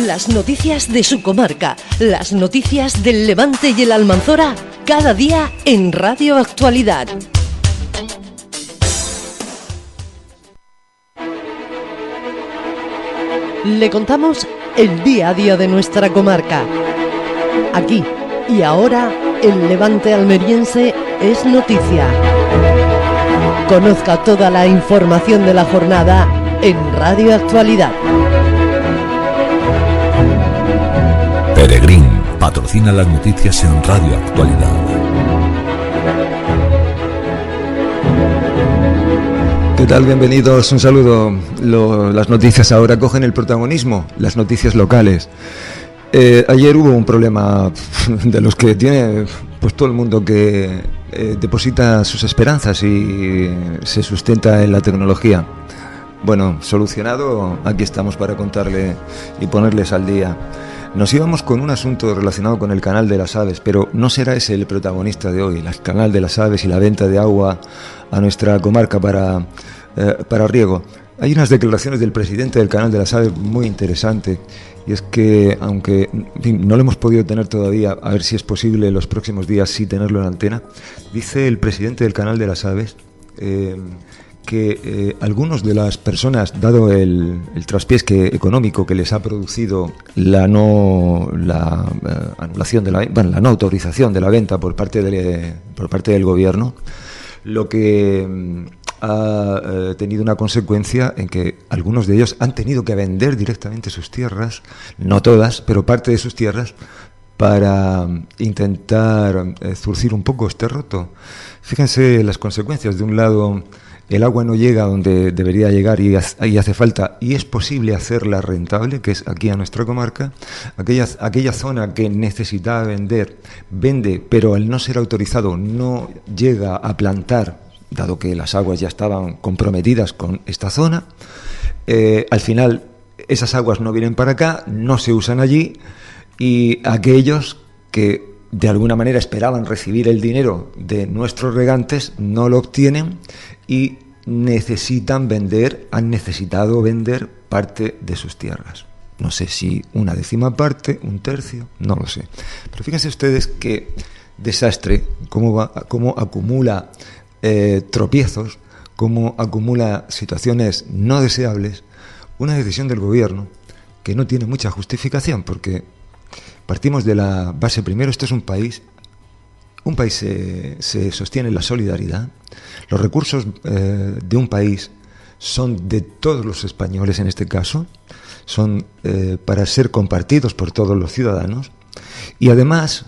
Las noticias de su comarca, las noticias del Levante y el Almanzora, cada día en Radio Actualidad. Le contamos el día a día de nuestra comarca. Aquí y ahora, el Levante almeriense es noticia. Conozca toda la información de la jornada en Radio Actualidad. Peregrín patrocina las noticias en Radio Actualidad. ¿Qué tal? Bienvenidos, un saludo. Las noticias ahora cogen el protagonismo, las noticias locales. Ayer hubo un problema de los que tiene pues todo el mundo que deposita sus esperanzas y se sustenta en la tecnología. Bueno, solucionado, aquí estamos para contarle y ponerles al día. Nos íbamos con un asunto relacionado con el canal de las aves, pero no será ese el protagonista de hoy, el canal de las aves y la venta de agua a nuestra comarca para riego. Hay unas declaraciones del presidente del canal de las aves muy interesantes, y es que, aunque en fin, no lo hemos podido tener todavía, a ver si es posible los próximos días sí tenerlo en antena, dice el presidente del canal de las aves que algunos de las personas, dado el traspiés económico que les ha producido la no autorización de la venta por parte del gobierno, lo que ha tenido una consecuencia en que algunos de ellos han tenido que vender directamente sus tierras, no todas, pero parte de sus tierras, para intentar zurcir un poco este roto. Fíjense las consecuencias. De un lado, el agua no llega donde debería llegar y hace falta, y es posible hacerla rentable, que es aquí a nuestra comarca. Aquella zona que necesitaba vende, pero al no ser autorizado no llega a plantar, dado que las aguas ya estaban comprometidas con esta zona. Al final esas aguas no vienen para acá, no se usan allí, y aquellos que de alguna manera esperaban recibir el dinero de nuestros regantes no lo obtienen y han necesitado vender parte de sus tierras. No sé si una décima parte, un tercio, no lo sé. Pero fíjense ustedes qué desastre, cómo acumula tropiezos, cómo acumula situaciones no deseables, una decisión del gobierno que no tiene mucha justificación, porque partimos de la base, primero, esto es un país se sostiene en la solidaridad, los recursos de un país son de todos los españoles en este caso, son para ser compartidos por todos los ciudadanos, y además,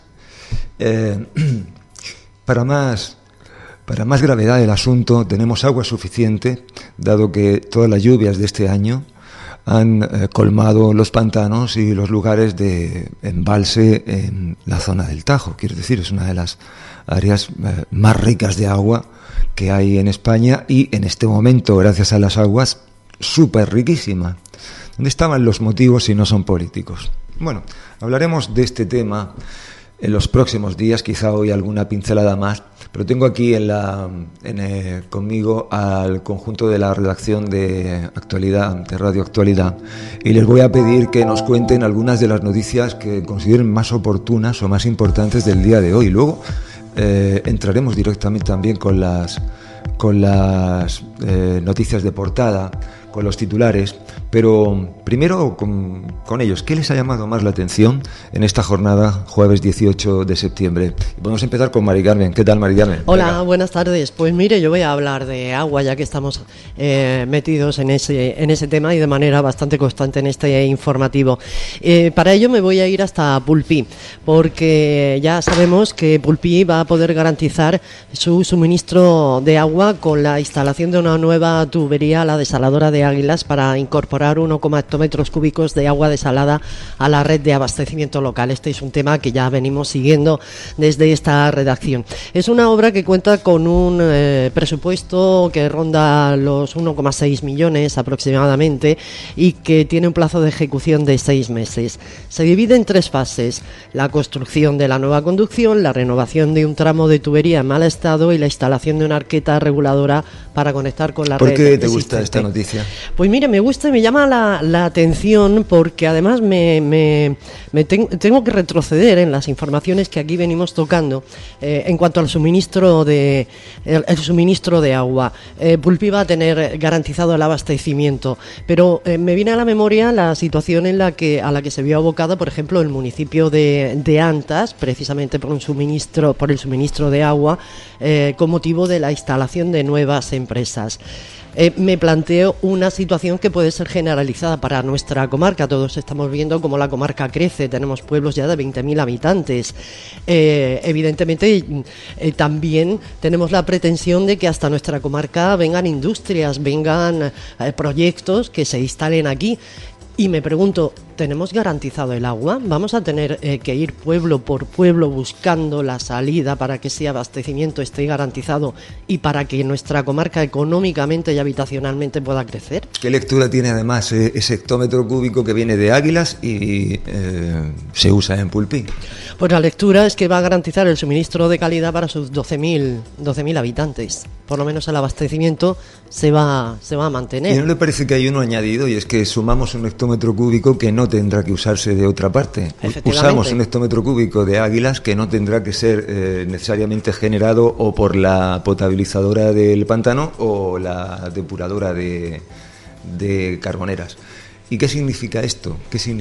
para más gravedad del asunto, tenemos agua suficiente, dado que todas las lluvias de este año han colmado los pantanos y los lugares de embalse en la zona del Tajo. Quiero decir, es una de las áreas más ricas de agua que hay en España, y en este momento, gracias a las aguas, súper riquísima. ¿Dónde estaban los motivos si no son políticos? Bueno, hablaremos de este tema en los próximos días, quizá hoy alguna pincelada más, pero tengo aquí conmigo al conjunto de la redacción de Actualidad, de Radio Actualidad, y les voy a pedir que nos cuenten algunas de las noticias que consideren más oportunas o más importantes del día de hoy. Luego entraremos directamente también con las noticias de portada, con los titulares, pero primero con ellos. ¿Qué les ha llamado más la atención en esta jornada, jueves 18 de septiembre? Y podemos empezar con Mari Carmen. ¿Qué tal, Mari Carmen? Hola, venga. Buenas tardes. Pues mire, yo voy a hablar de agua, ya que estamos metidos en ese tema y de manera bastante constante en este informativo. Para ello me voy a ir hasta Pulpí, porque ya sabemos que Pulpí va a poder garantizar su suministro de agua con la instalación de una nueva tubería a la desaladora de Águilas para incorporar 1,8 hectómetros cúbicos de agua desalada a la red de abastecimiento local. Este es un tema que ya venimos siguiendo desde esta redacción. Es una obra que cuenta con un presupuesto que ronda los 1,6 millones aproximadamente y que tiene un plazo de ejecución de 6 meses. Se divide en 3 fases: la construcción de la nueva conducción, la renovación de un tramo de tubería en mal estado y la instalación de una arqueta reguladora para conectar con la red. ¿Por qué te gusta existente. esta noticia? Pues mire, me gusta y me llama la atención porque además tengo que retroceder en las informaciones que aquí venimos tocando en cuanto al suministro de agua. Pulpí va a tener garantizado el abastecimiento, pero me viene a la memoria la situación a la que se vio abocada, por ejemplo, el municipio de Antas, precisamente por el suministro de agua, con motivo de la instalación de nuevas empresas. Me planteo una situación que puede ser generalizada para nuestra comarca. Todos estamos viendo cómo la comarca crece, tenemos pueblos ya de 20.000 habitantes. Evidentemente, también tenemos la pretensión de que hasta nuestra comarca vengan industrias, vengan proyectos que se instalen aquí. Y me pregunto, ¿tenemos garantizado el agua? ¿Vamos a tener que ir pueblo por pueblo buscando la salida para que ese abastecimiento esté garantizado y para que nuestra comarca económicamente y habitacionalmente pueda crecer? ¿Qué lectura tiene además ese hectómetro cúbico que viene de Águilas y se usa en Pulpí? Pues la lectura es que va a garantizar el suministro de calidad para sus 12.000 habitantes. Por lo menos el abastecimiento se va a mantener. ¿Y no le parece que hay uno añadido? Y es que sumamos un hectómetro cúbico que no tendrá que usarse de otra parte. Usamos un hectómetro cúbico de Águilas que no tendrá que ser necesariamente generado o por la potabilizadora del pantano o la depuradora de Carboneras. ¿Y qué significa esto?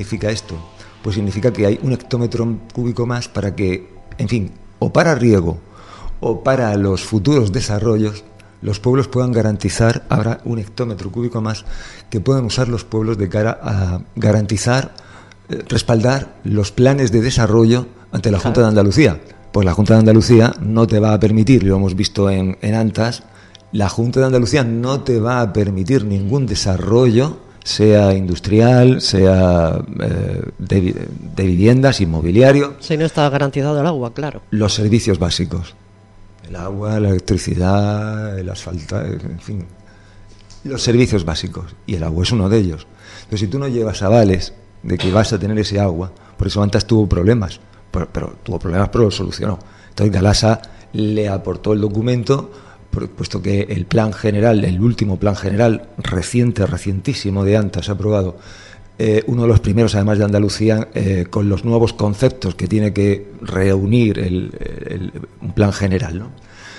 Pues significa que hay un hectómetro cúbico más para que, en fin, o para riego o para los futuros desarrollos, los pueblos puedan garantizar, habrá un hectómetro cúbico más que puedan usar los pueblos de cara a garantizar, respaldar los planes de desarrollo ante la Junta de Andalucía. Pues la Junta de Andalucía no te va a permitir, lo hemos visto en Antas, la Junta de Andalucía no te va a permitir ningún desarrollo, sea industrial, sea de viviendas, inmobiliario. Si no está garantizado el agua, claro. Los servicios básicos. El agua, la electricidad, el asfalto, en fin. Los servicios básicos. Y el agua es uno de ellos. Entonces, si tú no llevas avales de que vas a tener ese agua, por eso antes tuvo problemas, pero lo solucionó. Entonces Galasa le aportó el documento, puesto que el plan general, el último plan general recientísimo de Antas aprobado, uno de los primeros además de Andalucía, con los nuevos conceptos que tiene que reunir un plan general, ¿no?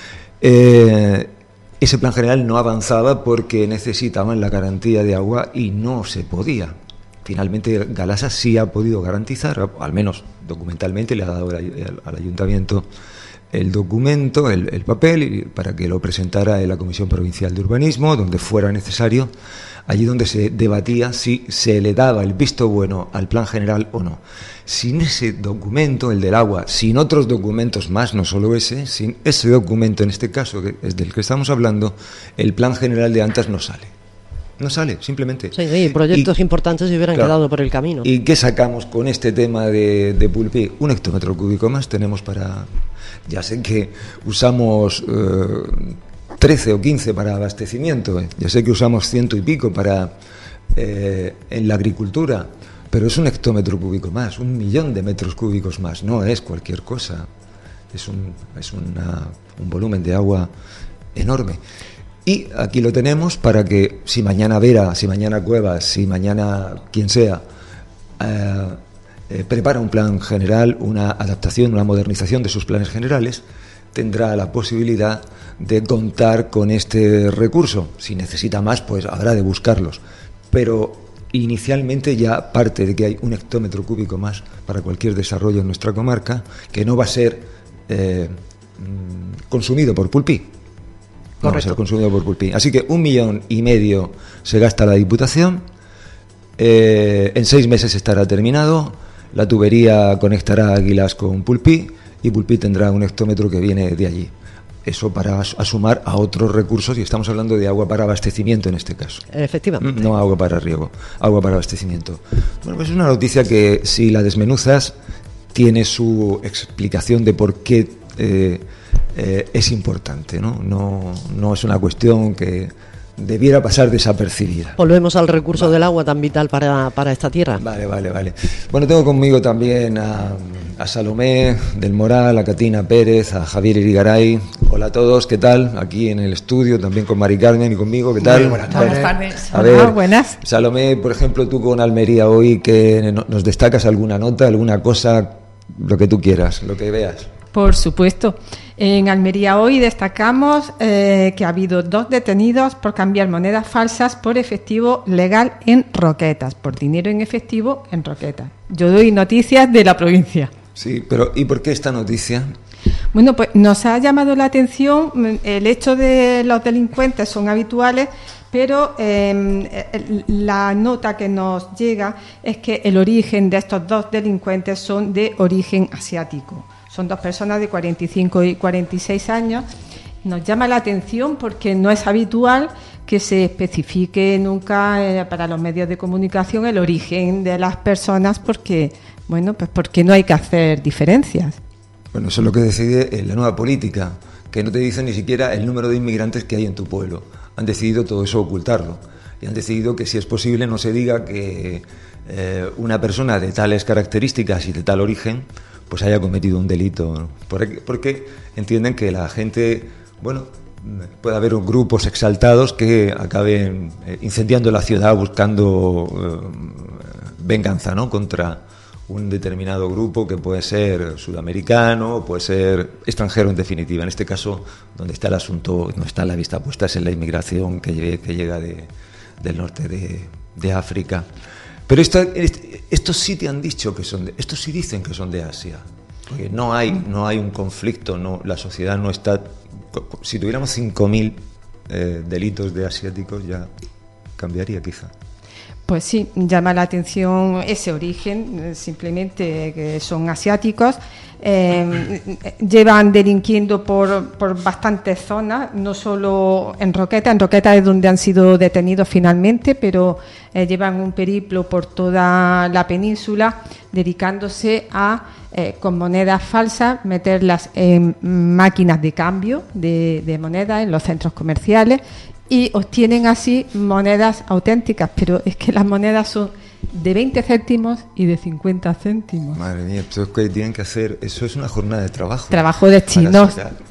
Ese plan general no avanzaba porque necesitaban la garantía de agua y no se podía. Finalmente Galasa sí ha podido garantizar, al menos documentalmente le ha dado al ayuntamiento el documento, el papel, para que lo presentara en la Comisión Provincial de Urbanismo, donde fuera necesario, allí donde se debatía si se le daba el visto bueno al plan general o no. Sin ese documento, el del agua, sin otros documentos más, no solo ese, sin ese documento, en este caso, que es del que estamos hablando, el plan general de Antas no sale. No sale, simplemente. Sí, proyectos importantes se hubieran quedado por el camino. ¿Y qué sacamos con este tema de Pulpí? Un hectómetro cúbico más tenemos para... Ya sé que usamos 13 o 15 para abastecimiento, ya sé que usamos 100 y pico para en la agricultura, pero es un hectómetro cúbico más, 1 millón de metros cúbicos más, no es cualquier cosa, es un volumen de agua enorme. Y aquí lo tenemos para que si mañana Vera, si mañana Cuevas, si mañana quien sea prepara un plan general, una adaptación, una modernización de sus planes generales, tendrá la posibilidad de contar con este recurso. Si necesita más, pues habrá de buscarlos. Pero inicialmente ya parte de que hay un hectómetro cúbico más para cualquier desarrollo en nuestra comarca, que no va a ser consumido por Pulpí. No va a ser consumido por Pulpí. Así que 1,5 millones se gasta la Diputación. En 6 meses estará terminado. La tubería conectará Águilas con Pulpí y Pulpí tendrá un hectómetro que viene de allí. Eso para sumar a otros recursos, y estamos hablando de agua para abastecimiento en este caso. Efectivamente. No agua para riego, agua para abastecimiento. Bueno, pues es una noticia que, si la desmenuzas, tiene su explicación de por qué es importante, ¿no? No es una cuestión que debiera pasar desapercibida. Volvemos al recurso del agua tan vital para esta tierra. Vale. Bueno, tengo conmigo también a Salomé del Moral, a Catina Pérez, a Javier Irigaray. Hola a todos, ¿qué tal? Aquí en el estudio, también con Mari Carmen y conmigo, ¿qué tal? Muy buenas tardes. A ver, buenas. Salomé, por ejemplo, tú con Almería hoy, que nos destacas alguna nota, alguna cosa, lo que tú quieras, lo que veas. Por supuesto. En Almería hoy destacamos que ha habido 2 detenidos por cambiar monedas falsas por efectivo legal en Roquetas, por dinero en efectivo en Roquetas. Yo doy noticias de la provincia. Sí, pero ¿y por qué esta noticia? Bueno, pues nos ha llamado la atención el hecho de los delincuentes son habituales, pero la nota que nos llega es que el origen de estos 2 delincuentes son de origen asiático. Son 2 personas de 45 y 46 años. Nos llama la atención porque no es habitual que se especifique nunca para los medios de comunicación el origen de las personas porque no hay que hacer diferencias. Bueno, eso es lo que decide la nueva política, que no te dicen ni siquiera el número de inmigrantes que hay en tu pueblo. Han decidido todo eso ocultarlo y han decidido que si es posible no se diga que una persona de tales características y de tal origen pues haya cometido un delito, porque entienden que la gente, puede haber grupos exaltados que acaben incendiando la ciudad buscando venganza, ¿no?, contra un determinado grupo que puede ser sudamericano, puede ser extranjero en definitiva. En este caso, donde está el asunto, no está la vista puesta, es en la inmigración que llega del norte de África. Pero estos sí te han dicho que estos sí dicen que son de Asia, porque no hay un conflicto, la sociedad no está. Si tuviéramos 5.000 delitos de asiáticos ya cambiaría quizá. Pues sí, llama la atención ese origen, simplemente que son asiáticos. Llevan delinquiendo por bastantes zonas, no solo en Roquetas es donde han sido detenidos finalmente, pero llevan un periplo por toda la península dedicándose a, con monedas falsas, meterlas en máquinas de cambio de monedas en los centros comerciales y obtienen así monedas auténticas, pero es que las monedas son de 20 céntimos y de 50 céntimos. Madre mía, pues es que tienen que hacer, eso es una jornada de trabajo. Trabajo de chinos.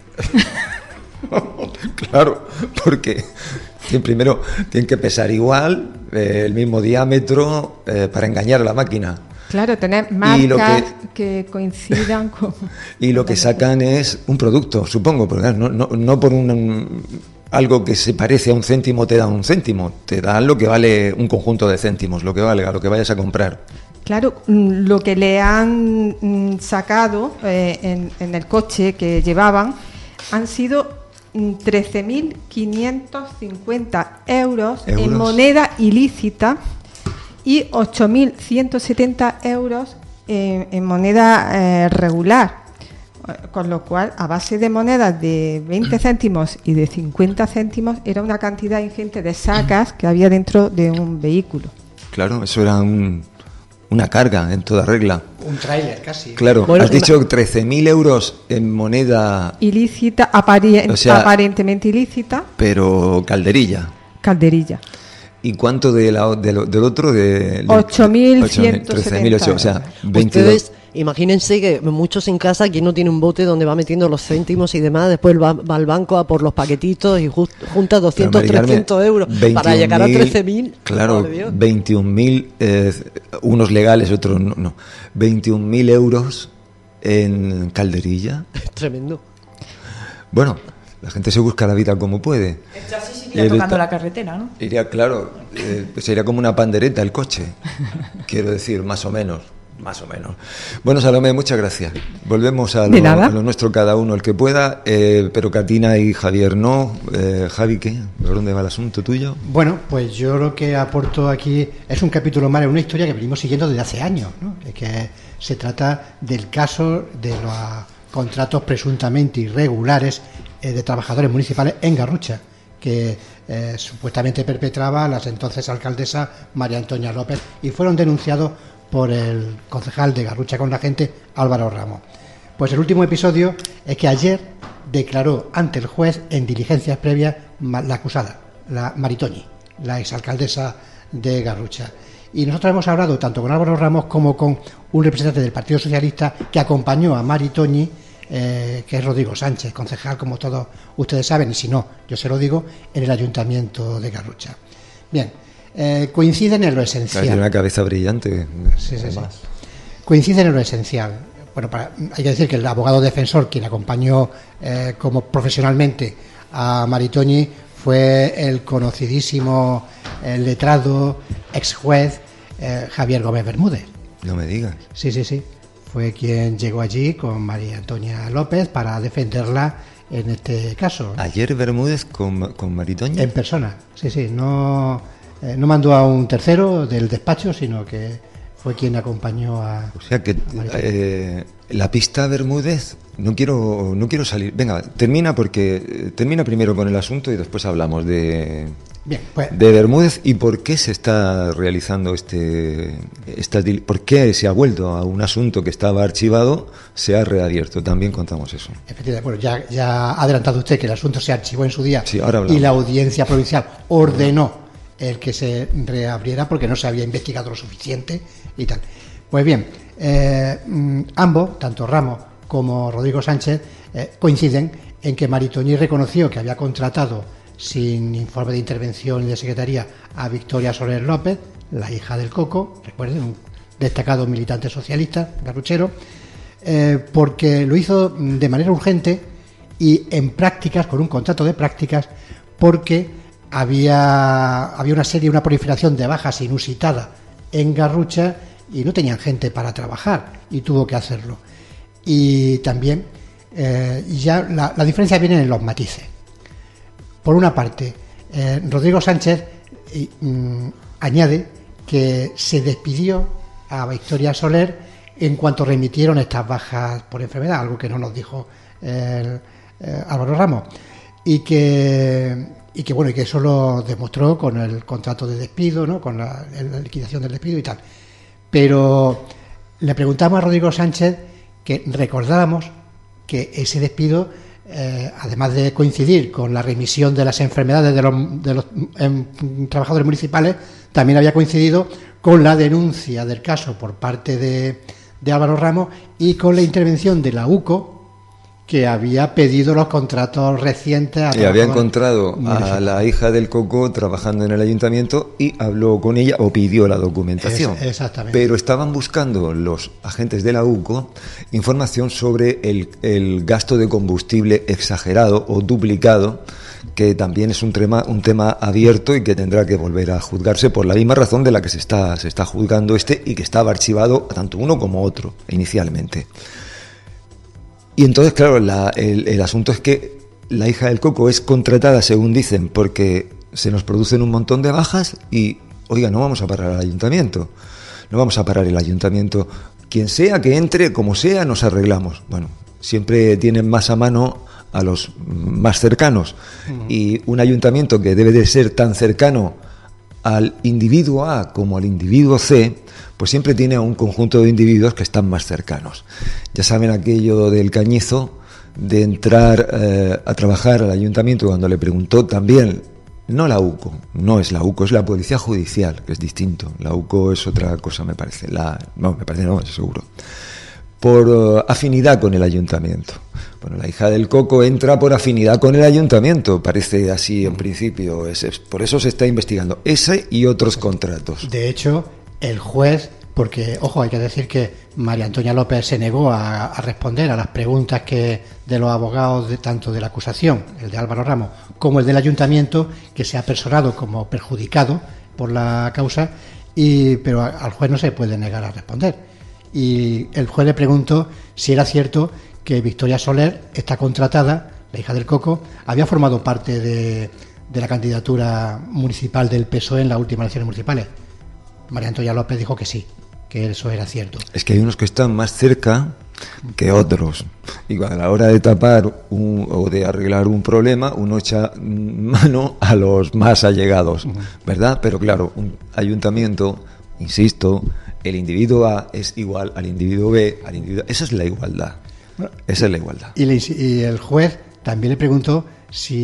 Claro, porque primero tienen que pesar igual, el mismo diámetro, para engañar a la máquina. Claro, tener marcas que coincidan con... Y lo que sacan es un producto, supongo, porque no por algo que se parece a un céntimo te dan un céntimo, te dan lo que vale un conjunto de céntimos, lo que valga, lo que vayas a comprar. Claro, lo que le han sacado en el coche que llevaban han sido 13.550 euros en moneda ilícita y 8.170 euros en moneda regular. Con lo cual, a base de monedas de 20 céntimos y de 50 céntimos, era una cantidad ingente de sacas que había dentro de un vehículo. Claro, eso era una carga en toda regla. Un tráiler casi. Claro, has dicho 13.000 euros en moneda... ilícita, aparentemente ilícita. Pero calderilla. ¿Y cuánto del otro? 8.170. O sea, 22. Ustedes imagínense que muchos en casa, quien no tiene un bote donde va metiendo los céntimos y demás, después va al banco a por los paquetitos y junta 200, 300 euros para llegar a 13.000. Claro, 21.000, unos legales, otros no. 21.000 euros en calderilla. Tremendo. Bueno, la gente se busca la vida como puede. El chasis iría tocando la carretera, ¿no? Iría, claro, sería como una pandereta el coche. Quiero decir, más o menos. Bueno, Salomé, muchas gracias. Volvemos a lo nuestro cada uno, el que pueda, pero Catina y Javier no. Javi, ¿qué? ¿Por dónde va el asunto tuyo? Bueno, pues yo lo que aporto aquí es un capítulo más, es una historia que venimos siguiendo desde hace años, ¿no? Es que se trata del caso de los contratos presuntamente irregulares de trabajadores municipales en Garrucha, que supuestamente perpetraba la entonces alcaldesa María Antonia López, y fueron denunciados por el concejal de Garrucha con la gente, Álvaro Ramos. Pues el último episodio es que ayer declaró ante el juez en diligencias previas la acusada, la Maritoñi, la exalcaldesa de Garrucha. Y nosotros hemos hablado tanto con Álvaro Ramos como con un representante del Partido Socialista que acompañó a Maritoñi, que es Rodrigo Sánchez, concejal, como todos ustedes saben, y si no, yo se lo digo, en el Ayuntamiento de Garrucha. Bien, coinciden en lo esencial. Tiene una cabeza brillante. Sí. Coinciden en lo esencial. Bueno, hay que decir que el abogado defensor, quien acompañó como profesionalmente a Maritoñi, fue el conocidísimo letrado, ex juez, Javier Gómez Bermúdez. No me digas. Sí. Fue quien llegó allí con María Antonia López para defenderla en este caso. ¿Ayer Bermúdez con Maritoñi? En persona, sí. No mandó a un tercero del despacho, sino que fue quien acompañó a... O sea que la pista Bermúdez, no quiero salir. Venga, termina primero con el asunto y después hablamos de... Bien, pues, de Bermúdez y por qué se está realizando por qué se ha vuelto a un asunto que estaba archivado, se ha reabierto. También contamos eso. Efectivamente, bueno, ya ha adelantado usted que el asunto se archivó en su día, sí, ahora hablamos. Y la audiencia provincial ordenó el que se reabriera porque no se había investigado lo suficiente y tal. Pues bien, ambos, tanto Ramos como Rodrigo Sánchez, coinciden en que Maritoñi reconoció que había contratado sin informe de intervención y de secretaría a Victoria Soler López, la hija del Coco, recuerden, un destacado militante socialista, garruchero, porque lo hizo de manera urgente y en prácticas, con un contrato de prácticas, porque había una proliferación de bajas inusitada en Garrucha y no tenían gente para trabajar y tuvo que hacerlo. Y también ya la diferencia viene en los matices. Por una parte, Rodrigo Sánchez añade que se despidió a Victoria Soler en cuanto remitieron estas bajas por enfermedad, algo que no nos dijo Álvaro Ramos, y que eso lo demostró con el contrato de despido, ¿no? Con la liquidación del despido y tal. Pero le preguntamos a Rodrigo Sánchez que recordáramos que ese despido, además de coincidir con la remisión de las enfermedades de los trabajadores municipales, también había coincidido con la denuncia del caso por parte de Álvaro Ramos y con la intervención de la UCO, que había pedido los contratos recientes. Y había encontrado a la hija del Coco trabajando en el ayuntamiento y habló con ella o pidió la documentación. Exactamente. Pero estaban buscando los agentes de la UCO información sobre el gasto de combustible exagerado o duplicado, que también es un tema abierto y que tendrá que volver a juzgarse por la misma razón de la que se está juzgando y que estaba archivado tanto uno como otro inicialmente. Y entonces, claro, el asunto es que la hija del Coco es contratada, según dicen, porque se nos producen un montón de bajas y, oiga, no vamos a parar el ayuntamiento. Quien sea que entre, como sea, nos arreglamos. Bueno, siempre tienen más a mano a los más cercanos. Y un ayuntamiento que debe de ser tan cercano al individuo A como al individuo C, pues siempre tiene a un conjunto de individuos que están más cercanos. Ya saben aquello del Cañizo, de entrar a trabajar al ayuntamiento, cuando le preguntó también, no la UCO, no es la UCO, es la Policía Judicial, que es distinto. La UCO es otra cosa, me parece. Seguro. Por afinidad con el ayuntamiento. Bueno, la hija del Coco entra por afinidad con el ayuntamiento, parece así en principio. Por eso se está investigando ese y otros contratos. De hecho, el juez, porque, ojo, hay que decir que María Antonia López se negó a responder a las preguntas de los abogados, tanto de la acusación, el de Álvaro Ramos, como el del ayuntamiento, que se ha personado como perjudicado por la causa, pero al juez no se puede negar a responder. Y el juez le preguntó si era cierto que Victoria Soler, esta contratada, la hija del Coco, había formado parte de la candidatura municipal del PSOE en las últimas elecciones municipales. María Antonia López dijo que sí, que eso era cierto. Es que hay unos que están más cerca que otros. Y a la hora de tapar o de arreglar un problema, uno echa mano a los más allegados, ¿verdad? Pero claro, un ayuntamiento, insisto, el individuo A es igual al individuo B, esa es la igualdad. Esa es la igualdad. Y el juez también le preguntó si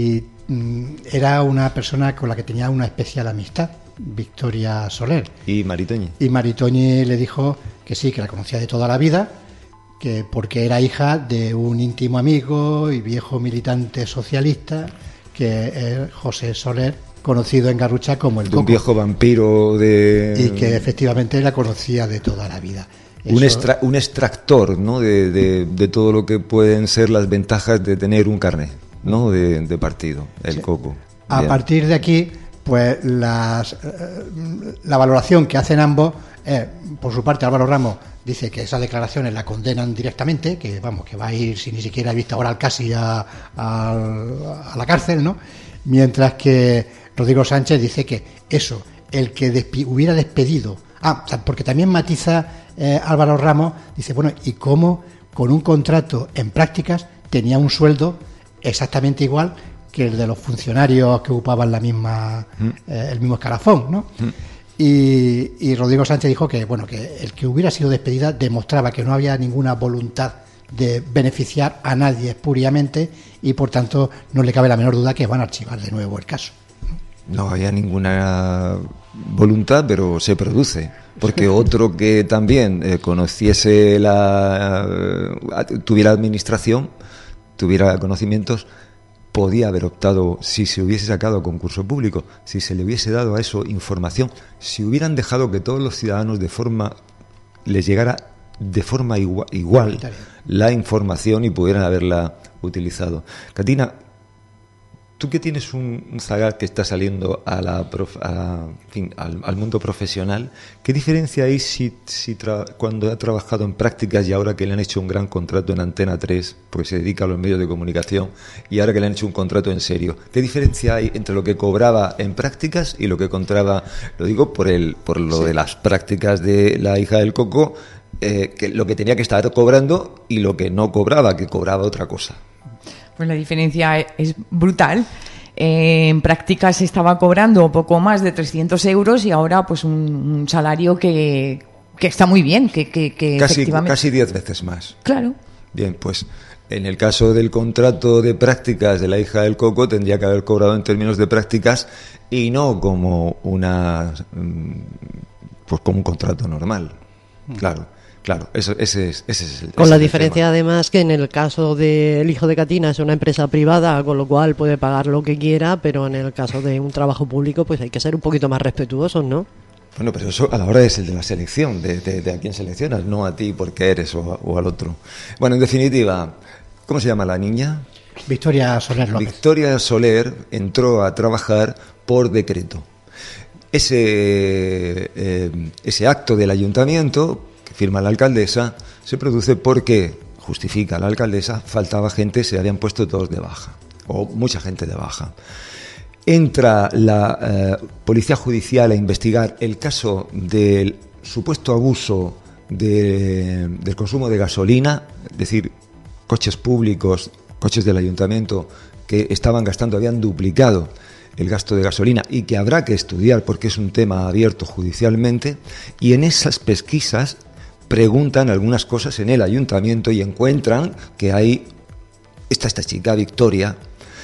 era una persona con la que tenía una especial amistad, Victoria Soler. ¿Y Maritoñi? Y Maritoñi le dijo que sí, que la conocía de toda la vida, que porque era hija de un íntimo amigo y viejo militante socialista, que es José Soler, conocido en Garrucha como el Coco. Un viejo vampiro de... Y que efectivamente la conocía de toda la vida. Un extractor, ¿no?, de todo lo que pueden ser las ventajas de tener un carnet, ¿no?, de partido, el sí. Coco. A partir de aquí, pues la valoración que hacen ambos es, por su parte, Álvaro Ramos dice que esas declaraciones la condenan directamente, que vamos, que va a ir sin ni siquiera vista oral casi a la cárcel, ¿no? Mientras que Rodrigo Sánchez dice que eso, el que hubiera despedido, porque también matiza Álvaro Ramos, dice, bueno, ¿y cómo con un contrato en prácticas tenía un sueldo exactamente igual que el de los funcionarios que ocupaban el mismo escalafón, ¿no? Y Rodrigo Sánchez dijo que, bueno, que el que hubiera sido despedida demostraba que no había ninguna voluntad de beneficiar a nadie espuriamente y, por tanto, no le cabe la menor duda que van a archivar de nuevo el caso. No había ninguna voluntad, pero se produce. Porque otro que también conociese tuviera administración, tuviera conocimientos, podía haber optado, si se hubiese sacado a concurso público, si se le hubiese dado a eso información, si hubieran dejado que todos los ciudadanos les llegara de forma igual la información y pudieran haberla utilizado. Catina, tú que tienes un zagal que está saliendo al mundo profesional, ¿qué diferencia hay cuando ha trabajado en prácticas y ahora que le han hecho un gran contrato en Antena 3, porque se dedica a los medios de comunicación, y ahora que le han hecho un contrato en serio? ¿Qué diferencia hay entre lo que cobraba en prácticas y lo que cobraba, lo digo por lo de las prácticas de la hija del Coco, que lo que tenía que estar cobrando y lo que no cobraba, que cobraba otra cosa? Pues la diferencia es brutal. En prácticas estaba cobrando poco más de 300 euros y ahora pues un salario que está muy bien, que efectivamente... Casi 10 veces más. Claro. Bien, pues en el caso del contrato de prácticas de la hija del Coco tendría que haber cobrado en términos de prácticas y no como como un contrato normal. Claro, ese es el... Con la diferencia, además, que en el caso del hijo de Catina es una empresa privada, con lo cual puede pagar lo que quiera, pero en el caso de un trabajo público, pues hay que ser un poquito más respetuosos, ¿no? Bueno, pero eso a la hora es el de la selección, de a quién seleccionas, no a ti porque eres o al otro. Bueno, en definitiva, ¿cómo se llama la niña? Victoria Soler López. Victoria Soler entró a trabajar por decreto. Ese acto del ayuntamiento que firma la alcaldesa se produce porque, justifica la alcaldesa, faltaba gente, se habían puesto todos de baja, o mucha gente de baja. Entra la policía judicial a investigar el caso del supuesto abuso del consumo de gasolina, es decir, coches públicos, coches del ayuntamiento que estaban gastando, habían duplicado el gasto de gasolina y que habrá que estudiar porque es un tema abierto judicialmente, y en esas pesquisas preguntan algunas cosas en el ayuntamiento y encuentran que hay esta chica, Victoria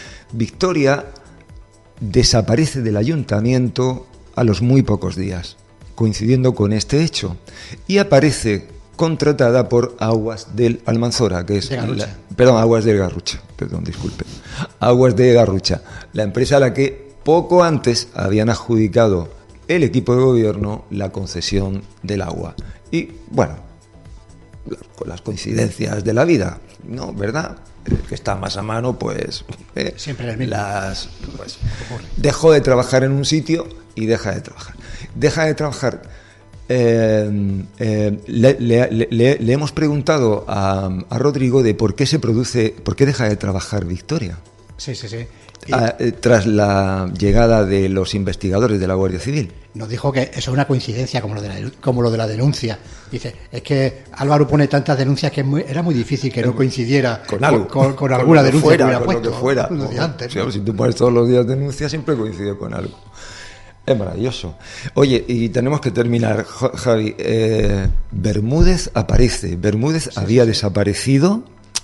desaparece del ayuntamiento a los muy pocos días, coincidiendo con este hecho, y aparece contratada por Aguas del Almanzora, que es Aguas de Garrucha, Aguas de Garrucha, la empresa a la que poco antes habían adjudicado el equipo de gobierno la concesión del agua. Y bueno, con las coincidencias de la vida, ¿no? ¿Verdad? El que está más a mano, pues siempre el mismo. Dejó de trabajar en un sitio y deja de trabajar. Le hemos preguntado a Rodrigo de por qué deja de trabajar Victoria. Sí. Tras la llegada de los investigadores de la Guardia Civil. Nos dijo que eso es una coincidencia, como lo de la denuncia. Dice, es que Álvaro pone tantas denuncias que era muy difícil que no coincidiera con alguna denuncia que hubiera puesto. Lo que fuera. Antes, ¿no? Si tú pones todos los días denuncias, siempre coincide con algo. Es maravilloso. Oye, y tenemos que terminar, Javi. Bermúdez aparece. Bermúdez había desaparecido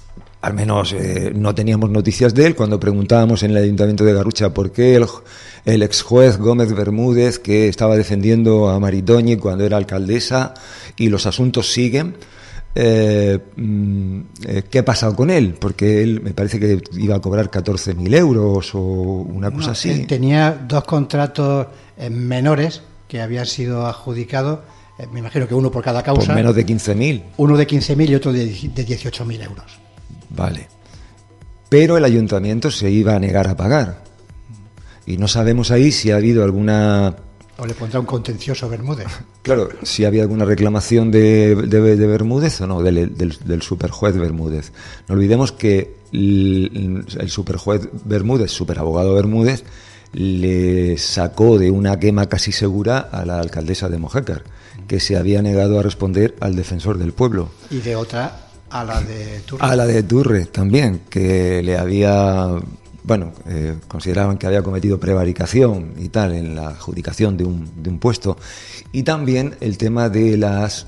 al menos no teníamos noticias de él. Cuando preguntábamos en el Ayuntamiento de Garrucha por qué el ex juez Gómez Bermúdez, que estaba defendiendo a Maritoñi cuando era alcaldesa, y los asuntos siguen, ¿qué ha pasado con él? Porque él me parece que iba a cobrar 14.000 euros o una cosa así. Él tenía 2 contratos menores que habían sido adjudicados, me imagino que uno por cada causa. Por menos de 15.000. Uno de 15.000 y otro de 18.000 euros. Vale. Pero el ayuntamiento se iba a negar a pagar. Y no sabemos ahí si ha habido alguna... O le pondrá un contencioso Bermúdez. Claro, si había alguna reclamación de Bermúdez o no, del superjuez Bermúdez. No olvidemos que el superjuez Bermúdez, superabogado Bermúdez, le sacó de una quema casi segura a la alcaldesa de Mojácar, que se había negado a responder al defensor del pueblo. Y de otra a la de Turre. A la de Turre también, que le había... consideraban que había cometido prevaricación y tal en la adjudicación de un puesto. Y también el tema de las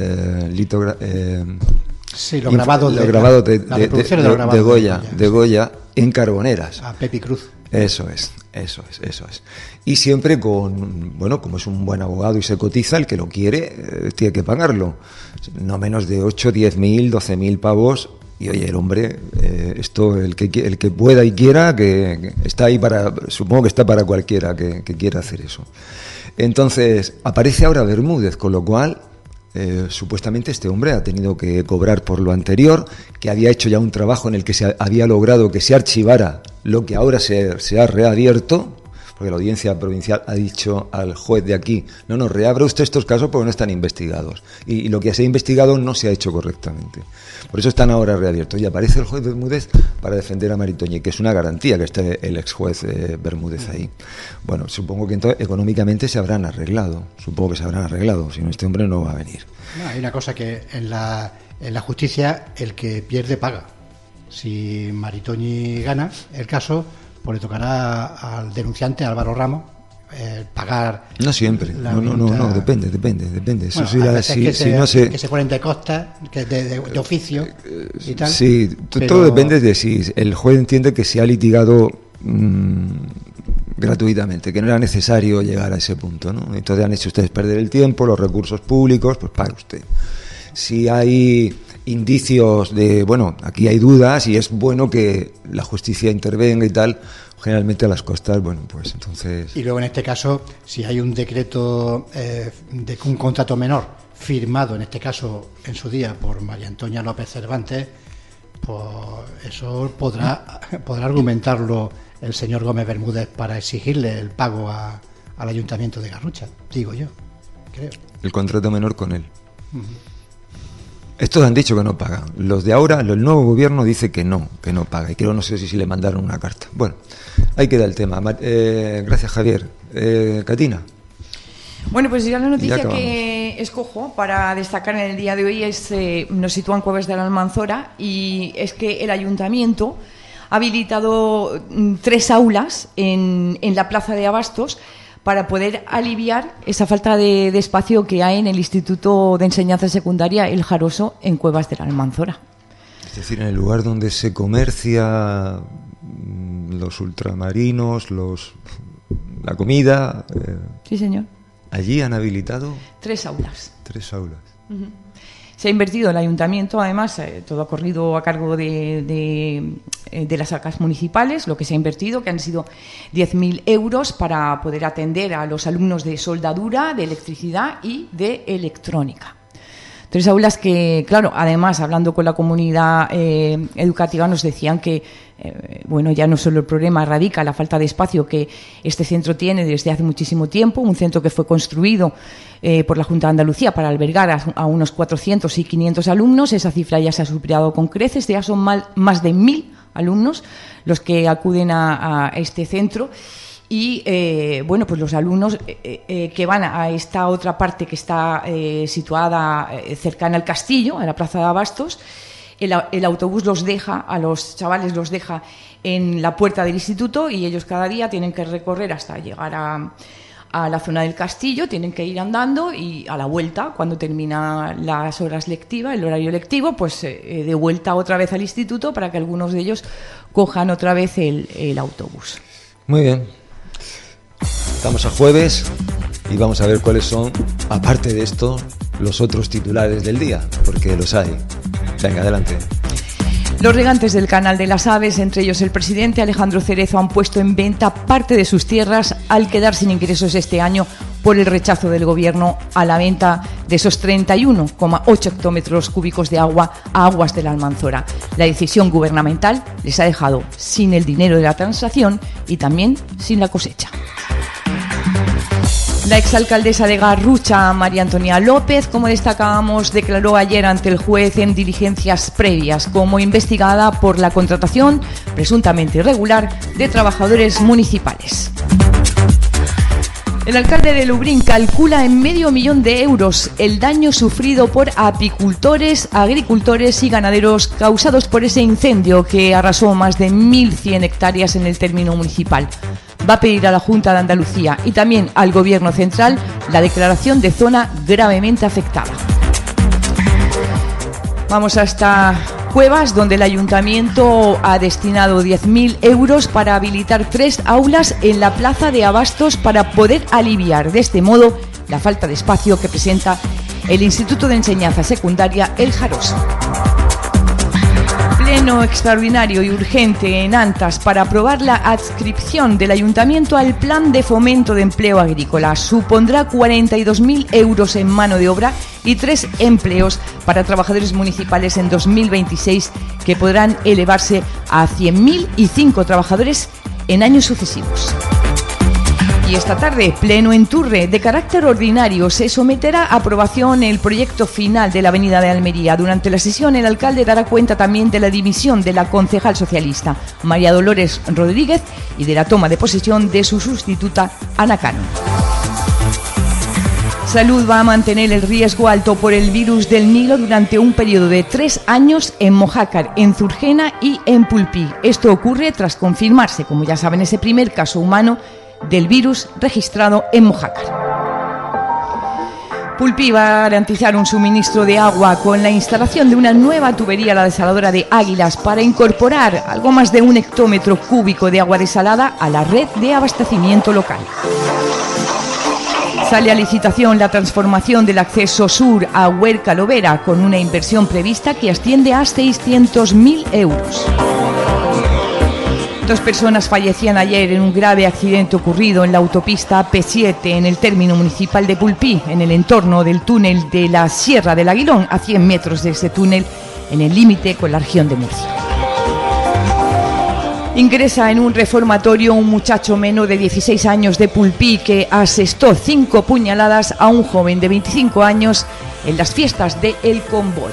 sí, los grabados de Goya en Carboneras. A Pepi Cruz. Eso es. Y siempre como es un buen abogado y se cotiza, el que lo quiere tiene que pagarlo. No menos de 8, 10.000, 12.000 pavos. Y oye, el hombre, el que pueda y quiera, que está ahí supongo que está para cualquiera que quiera hacer eso. Entonces, aparece ahora Bermúdez, con lo cual, supuestamente este hombre ha tenido que cobrar por lo anterior, que había hecho ya un trabajo en el que se había logrado que se archivara lo que ahora se ha reabierto, porque la audiencia provincial ha dicho al juez de aquí, no, reabra usted estos casos porque no están investigados. Y lo que se ha investigado no se ha hecho correctamente. Por eso están ahora reabiertos. Y aparece el juez Bermúdez para defender a Maritoñi, que es una garantía que esté el ex juez Bermúdez ahí. Bueno, supongo que entonces económicamente se habrán arreglado. Supongo que se habrán arreglado, si no este hombre no va a venir. No, hay una cosa que en la justicia el que pierde paga. Si Maritoñi gana el caso, pues le tocará al denunciante Álvaro Ramos pagar. No siempre, no, depende. Eso bueno, sí, que se ponen de costa, que de oficio y tal. Sí, todo depende de si el juez entiende que se ha litigado gratuitamente, que no era necesario llegar a ese punto, ¿no? Entonces han hecho ustedes perder el tiempo, los recursos públicos, pues pague usted. Si hay indicios de, aquí hay dudas y es bueno que la justicia intervenga y tal, generalmente a las costas, pues entonces... Y luego en este caso, si hay un decreto de un contrato menor firmado, en este caso en su día por María Antonia López Cervantes, pues eso podrá argumentarlo el señor Gómez Bermúdez para exigirle el pago al Ayuntamiento de Garrucha, digo yo, creo. El contrato menor con él. Uh-huh. Estos han dicho que no pagan. Los de ahora, el nuevo gobierno dice que no paga. Y creo, no sé si le mandaron una carta. Bueno, ahí queda el tema. Gracias, Javier. Catina. Bueno, pues ya la noticia que escojo para destacar en el día de hoy nos sitúa en Cuevas de la Almanzora, y es que el ayuntamiento ha habilitado 3 aulas en la plaza de Abastos para poder aliviar esa falta de espacio que hay en el Instituto de Enseñanza Secundaria El Jaroso en Cuevas de la Almanzora. Es decir, en el lugar donde se comercia los ultramarinos, la comida. Sí, señor. Allí han habilitado 3 aulas. 3 aulas. Uh-huh. Se ha invertido el ayuntamiento, además, todo ha corrido a cargo de las arcas municipales, lo que se ha invertido, que han sido 10.000 euros para poder atender a los alumnos de soldadura, de electricidad y de electrónica. 3 aulas que, claro, además, hablando con la comunidad educativa, nos decían que, ya no solo el problema radica en la falta de espacio que este centro tiene desde hace muchísimo tiempo, un centro que fue construido por la Junta de Andalucía para albergar a unos 400 y 500 alumnos. Esa cifra ya se ha superado con creces, ya son más de 1.000 alumnos los que acuden a este centro. Y pues los alumnos que van a esta otra parte que está situada cercana al castillo, a la plaza de Abastos, el autobús los deja, a los chavales los deja en la puerta del instituto, y ellos cada día tienen que recorrer hasta llegar a a la zona del castillo, tienen que ir andando y a la vuelta, cuando termina las horas lectivas, el horario lectivo, pues de vuelta otra vez al instituto para que algunos de ellos cojan otra vez el autobús. Muy bien. Estamos a jueves y vamos a ver cuáles son, aparte de esto, los otros titulares del día, porque los hay. Venga, adelante. Los regantes del Canal de las Aves, entre ellos el presidente Alejandro Cerezo, han puesto en venta parte de sus tierras al quedar sin ingresos este año por el rechazo del gobierno a la venta de esos 31,8 hectómetros cúbicos de agua a aguas de la Almanzora. La decisión gubernamental les ha dejado sin el dinero de la transacción y también sin la cosecha. La exalcaldesa de Garrucha, María Antonia López, como destacábamos, declaró ayer ante el juez en diligencias previas como investigada por la contratación presuntamente irregular de trabajadores municipales. El alcalde de Lublin calcula en $500,000 de euros el daño sufrido por apicultores, agricultores y ganaderos causados por ese incendio que arrasó más de 1.100 hectáreas en el término municipal. Va a pedir a la Junta de Andalucía y también al Gobierno central la declaración de zona gravemente afectada. Vamos hasta Cuevas, donde el Ayuntamiento ha destinado 10.000 euros para habilitar 3 aulas en la plaza de Abastos para poder aliviar de este modo la falta de espacio que presenta el Instituto de Enseñanza Secundaria El Jarós. Pleno extraordinario y urgente en Antas para aprobar la adscripción del Ayuntamiento al Plan de Fomento de Empleo Agrícola. Supondrá 42.000 euros en mano de obra y 3 empleos para trabajadores municipales en 2026, que podrán elevarse a 100.000 y 5 trabajadores en años sucesivos. Y esta tarde, pleno en Turre, de carácter ordinario, se someterá a aprobación el proyecto final de la Avenida de Almería. Durante la sesión, el alcalde dará cuenta también de la dimisión de la concejal socialista, María Dolores Rodríguez, y de la toma de posesión de su sustituta, Ana Cano. Salud va a mantener el riesgo alto por el virus del Nilo durante un periodo de 3 años en Mojácar, en Zurgena y en Pulpí. Esto ocurre tras confirmarse, como ya saben, ese primer caso humano del virus registrado en Mojácar. Pulpí va a garantizar un suministro de agua con la instalación de una nueva tubería a la desaladora de Águilas para incorporar algo más de 1 hectómetro cúbico de agua desalada a la red de abastecimiento local. Sale a licitación la transformación del acceso sur a Huerca Lovera con una inversión prevista que asciende a 600.000 euros. 2 personas fallecían ayer en un grave accidente ocurrido en la autopista P7 en el término municipal de Pulpí, en el entorno del túnel de la Sierra del Aguilón, a 100 metros de ese túnel, en el límite con la región de Murcia. Ingresa en un reformatorio un muchacho menor de 16 años de Pulpí que asestó 5 puñaladas a un joven de 25 años en las fiestas de El Convoy.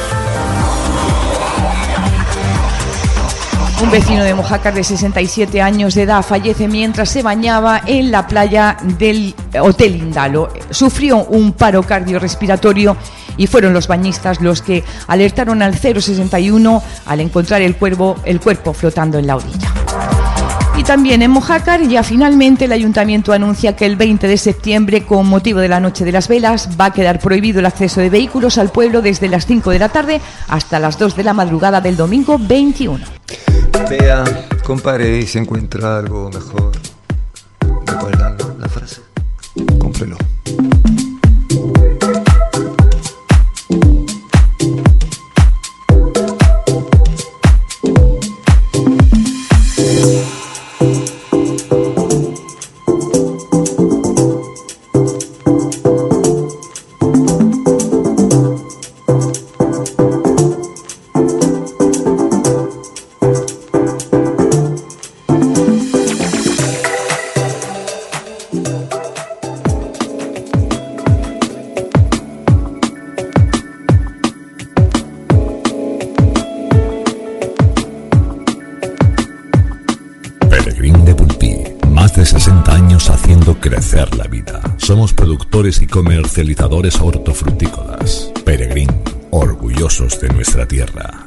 Un vecino de Mojácar de 67 años de edad fallece mientras se bañaba en la playa del Hotel Indalo. Sufrió un paro cardiorrespiratorio y fueron los bañistas los que alertaron al 061 al encontrar el cuerpo flotando en la orilla. Y también en Mojácar, ya finalmente el Ayuntamiento anuncia que el 20 de septiembre, con motivo de la Noche de las Velas, va a quedar prohibido el acceso de vehículos al pueblo desde las 5 de la tarde hasta las 2 de la madrugada del domingo 21. Vea, compare y si encuentra algo mejor. ¿Recuerdan la frase? Cómprelo. Crecer la vida. Somos productores y comercializadores hortofrutícolas. Peregrín, orgullosos de nuestra tierra.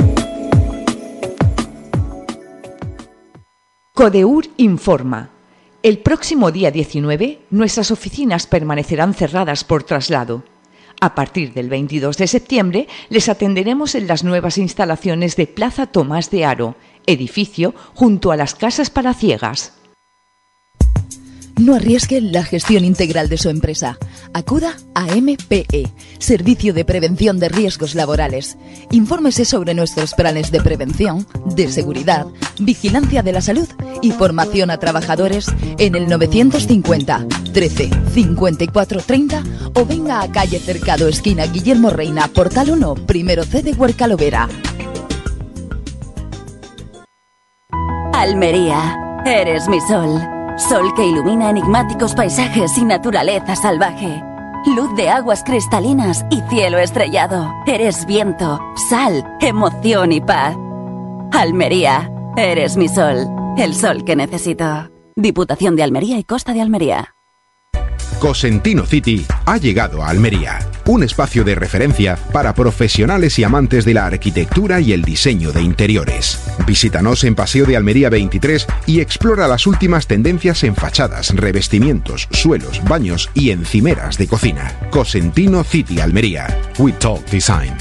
Codeur informa. El próximo día 19, nuestras oficinas permanecerán cerradas por traslado. A partir del 22 de septiembre, les atenderemos en las nuevas instalaciones de Plaza Tomás de Haro, edificio junto a las Casas Palaciegas. No arriesgue la gestión integral de su empresa. Acuda a MPE, Servicio de Prevención de Riesgos Laborales. Infórmese sobre nuestros planes de prevención, de seguridad, vigilancia de la salud y formación a trabajadores en el 950 13 54 30 o venga a calle Cercado, esquina Guillermo Reina, Portal 1, primero C de Huercalovera. Almería, eres mi sol. Sol que ilumina enigmáticos paisajes y naturaleza salvaje. Luz de aguas cristalinas y cielo estrellado. Eres viento, sal, emoción y paz. Almería, eres mi sol. El sol que necesito. Diputación de Almería y Costa de Almería. Cosentino City ha llegado a Almería, un espacio de referencia para profesionales y amantes de la arquitectura y el diseño de interiores. Visítanos en Paseo de Almería 23 y explora las últimas tendencias en fachadas, revestimientos, suelos, baños y encimeras de cocina. Cosentino City Almería. We Talk Design.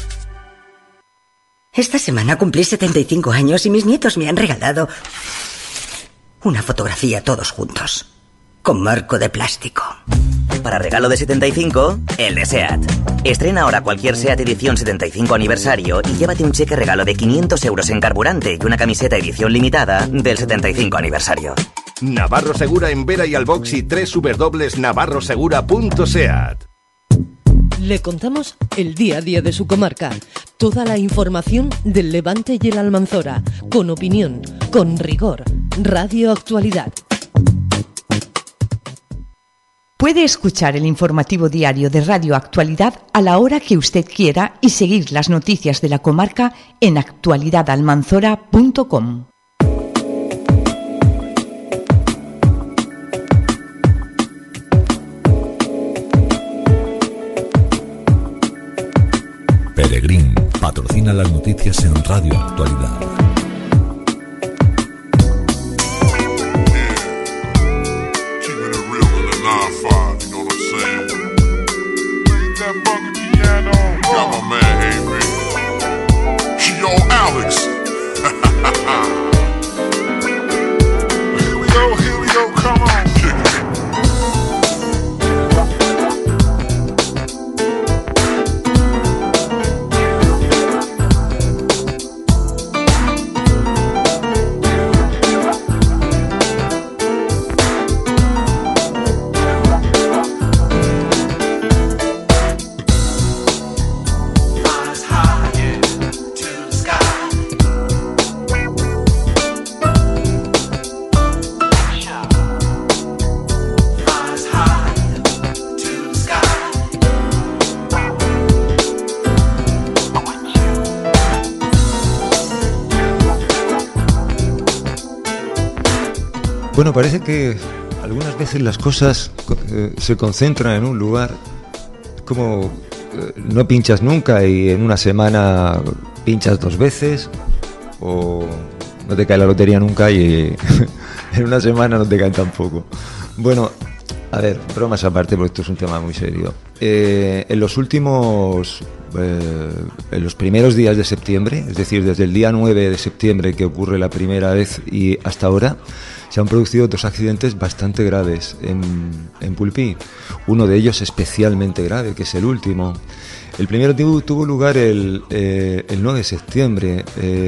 Esta semana cumplí 75 años y mis nietos me han regalado una fotografía todos juntos, con marco de plástico. Para regalo de 75, el de SEAT. Estrena ahora cualquier SEAT edición 75 aniversario y llévate un cheque regalo de 500 euros en carburante y una camiseta edición limitada del 75 aniversario. Navarro Segura en Vera y Albox y www.navarrosegura.seat. Le contamos el día a día de su comarca, toda la información del Levante y el Almanzora, con opinión, con rigor. Radio Actualidad. Puede escuchar el informativo diario de Radio Actualidad a la hora que usted quiera y seguir las noticias de la comarca en actualidadalmanzora.com. Peregrín patrocina las noticias en Radio Actualidad. Bueno, parece que algunas veces las cosas se concentran en un lugar, como no pinchas nunca y en una semana pinchas 2 veces, o no te cae la lotería nunca y en una semana no te caen tampoco. Bueno, a ver, bromas aparte, porque esto es un tema muy serio. En los primeros días de septiembre, es decir, desde el día 9 de septiembre que ocurre la primera vez y hasta ahora, se han producido 2 accidentes bastante graves en Pulpí. Uno de ellos especialmente grave, que es el último. El primero tuvo lugar el 9 de septiembre.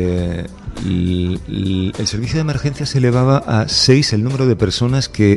El servicio de emergencia se elevaba a 6 el número de personas que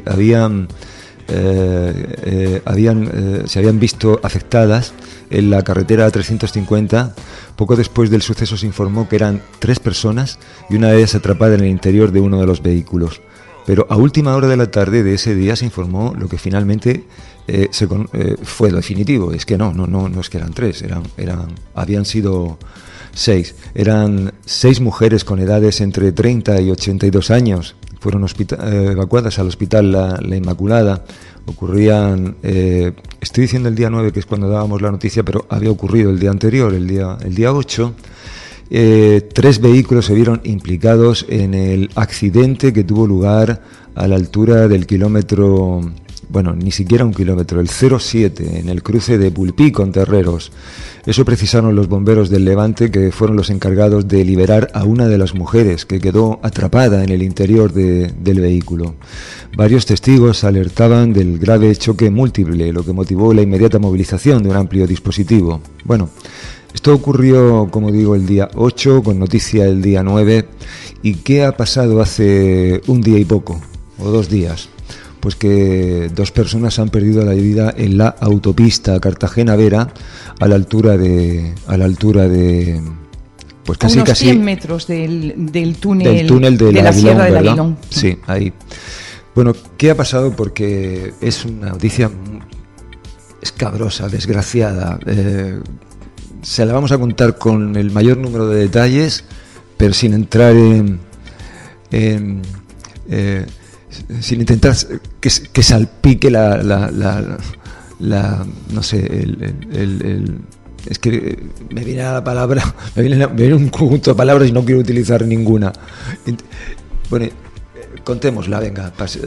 se habían visto afectadas en la carretera 350. Poco después del suceso se informó que eran 3 personas y una de ellas atrapada en el interior de uno de los vehículos. Pero a última hora de la tarde de ese día se informó lo que finalmente fue lo definitivo. Es que no es que eran 3, habían sido 6. Eran 6 mujeres con edades entre 30 y 82 años. Fueron evacuadas al hospital La Inmaculada. Ocurrían, estoy diciendo el día 9, que es cuando dábamos la noticia, pero había ocurrido el día anterior, el día 8. 3 vehículos se vieron implicados en el accidente que tuvo lugar a la altura del kilómetro, bueno, ni siquiera un kilómetro, el 07, en el cruce de Pulpí con Terreros. Eso precisaron los bomberos del Levante, que fueron los encargados de liberar a una de las mujeres que quedó atrapada en el interior del vehículo. Varios testigos alertaban del grave choque múltiple, lo que motivó la inmediata movilización de un amplio dispositivo. Bueno, esto ocurrió, como digo, el día 8, con noticia el día 9. ¿Y qué ha pasado hace un día y poco, o 2 días? Pues que 2 personas han perdido la vida en la autopista Cartagena-Vera, a la altura de pues casi unos 100 metros del túnel de la Sierra del ¿verdad? Aguilón. Sí, ahí. Bueno, ¿qué ha pasado? Porque es una noticia escabrosa, desgraciada. Se la vamos a contar con el mayor número de detalles, pero sin entrar sin intentar que salpique la no sé, es que me viene a la palabra, me viene un conjunto de palabras y no quiero utilizar ninguna. Bueno, contémosla, venga,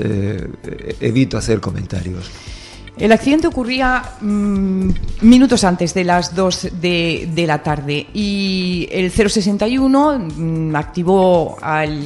evito hacer comentarios. El accidente ocurría minutos antes de las 2 de la tarde y el 061 activó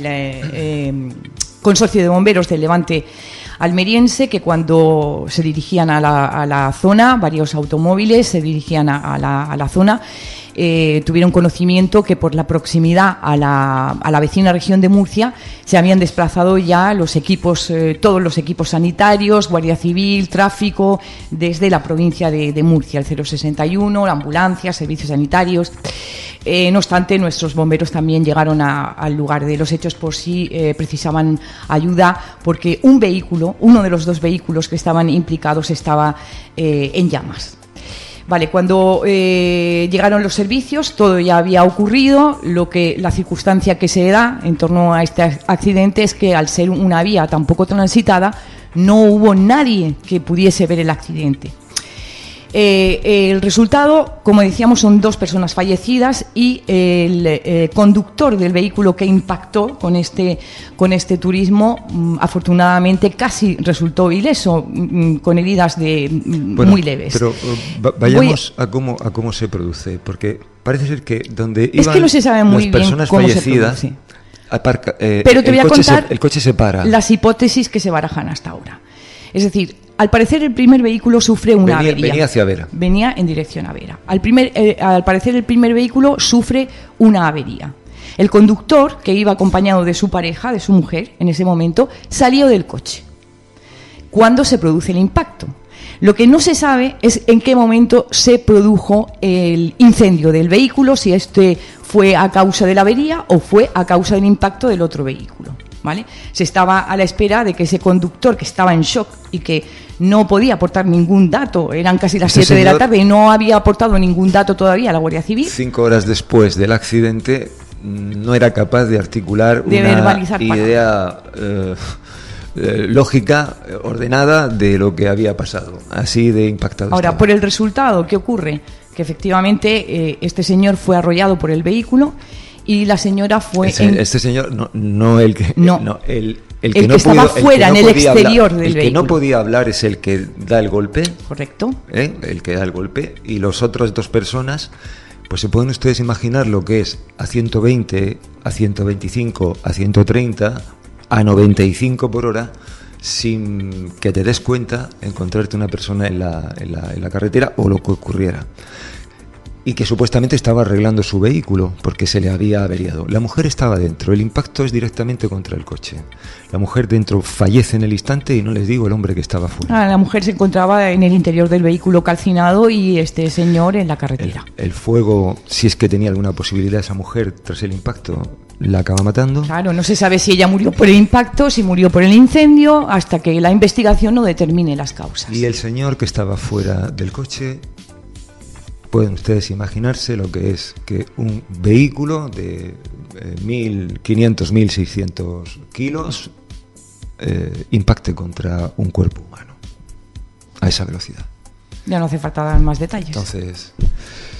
al Consorcio de Bomberos del Levante almeriense, que cuando se dirigían a la zona, varios automóviles se dirigían a la zona, tuvieron conocimiento que por la proximidad a la vecina región de Murcia se habían desplazado ya los equipos, todos los equipos sanitarios, Guardia Civil, tráfico, desde la provincia de Murcia, el 061, la ambulancia, servicios sanitarios. No obstante, nuestros bomberos también llegaron al lugar de los hechos por si precisaban ayuda, porque uno de los 2 vehículos que estaban implicados estaba en llamas. Vale, cuando llegaron los servicios, todo ya había ocurrido. La circunstancia que se da en torno a este accidente es que, al ser una vía tan poco transitada, no hubo nadie que pudiese ver el accidente. El resultado, como decíamos, son 2 personas fallecidas y el conductor del vehículo que impactó con este turismo, afortunadamente casi resultó ileso, con heridas muy leves. Pero vayamos a cómo se produce, porque parece ser que donde iban que no se sabe muy las personas bien cómo fallecidas, se produce. Pero te voy a contar el coche se para. Las hipótesis que se barajan hasta ahora. Es decir, al parecer el primer vehículo sufre una avería. Venía hacia Vera. Venía en dirección a Vera. Al parecer el primer vehículo sufre una avería. El conductor, que iba acompañado de su pareja, de su mujer, en ese momento, salió del coche. ¿Cuándo se produce el impacto? Lo que no se sabe es en qué momento se produjo el incendio del vehículo, si este fue a causa de la avería o fue a causa del impacto del otro vehículo. ¿Vale? Se estaba a la espera de que ese conductor, que estaba en shock y que no podía aportar ningún dato, eran casi las 7 de la tarde y no había aportado ningún dato todavía a la Guardia Civil. 5 horas después del accidente no era capaz de articular una idea lógica, ordenada de lo que había pasado. Así de impactado. Ahora, estaba. por el resultado, ¿qué ocurre? Que efectivamente este señor fue arrollado por el vehículo y la señora fue... Este señor, no el que... No, el que no estaba fuera, en el exterior del vehículo. El que no podía hablar es el que da el golpe. Correcto. El que da el golpe. Y los otros 2 personas, pues se pueden ustedes imaginar lo que es a 120, a 125, a 130, a 95 por hora, sin que te des cuenta, encontrarte una persona en la carretera o lo que ocurriera. Y que supuestamente estaba arreglando su vehículo porque se le había averiado. La mujer estaba dentro, el impacto es directamente contra el coche. La mujer dentro fallece en el instante y no les digo el hombre que estaba fuera. La mujer se encontraba en el interior del vehículo calcinado y este señor en la carretera. El fuego, si es que tenía alguna posibilidad esa mujer tras el impacto, la acaba matando. Claro, no se sabe si ella murió por el impacto, si murió por el incendio, hasta que la investigación no determine las causas. Y el señor que estaba fuera del coche... Pueden ustedes imaginarse lo que es que un vehículo de 1.500, 1.600 kilos impacte contra un cuerpo humano a esa velocidad. Ya no hace falta dar más detalles. Entonces,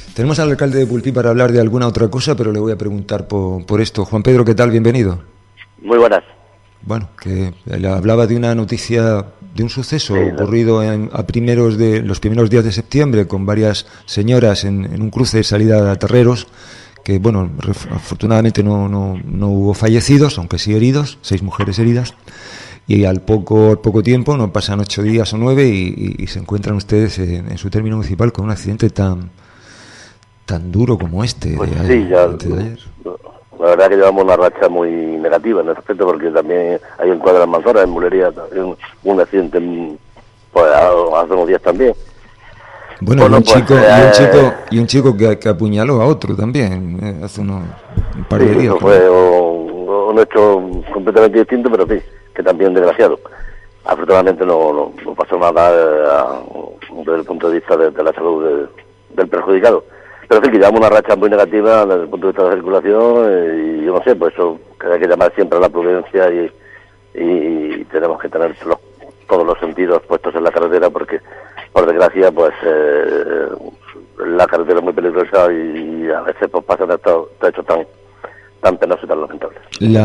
Tenemos al alcalde de Pulpí para hablar de alguna otra cosa, pero le voy a preguntar por esto. Juan Pedro, ¿qué tal? Bienvenido. Muy buenas. Bueno, que le hablaba de una noticia, de un suceso ocurrido a los primeros días de septiembre con varias señoras en un cruce de salida a Terreros, que bueno, afortunadamente no hubo fallecidos, aunque sí heridos, 6 mujeres heridas, y al poco tiempo, no pasan 8 días o 9 y se encuentran ustedes en su término municipal con un accidente tan duro como este. Pues sí, ya, la verdad que llevamos una racha muy negativa en ese aspecto, porque también hay un cuadro en Manzora, en Mulería, un accidente pues, hace unos días también. Bueno, y un chico que apuñaló a otro también hace un par de días. Fue un hecho completamente distinto, pero sí, que también desgraciado. Afortunadamente no pasó nada desde el punto de vista de la salud del perjudicado. Pero sí que llevamos una racha muy negativa desde el punto de vista de la circulación y yo no sé, por eso que hay que llamar siempre a la prudencia y tenemos que tener todos los sentidos puestos en la carretera, porque por desgracia pues la carretera es muy peligrosa y a veces pues pasan estos hechos tan penosos y tan lamentables.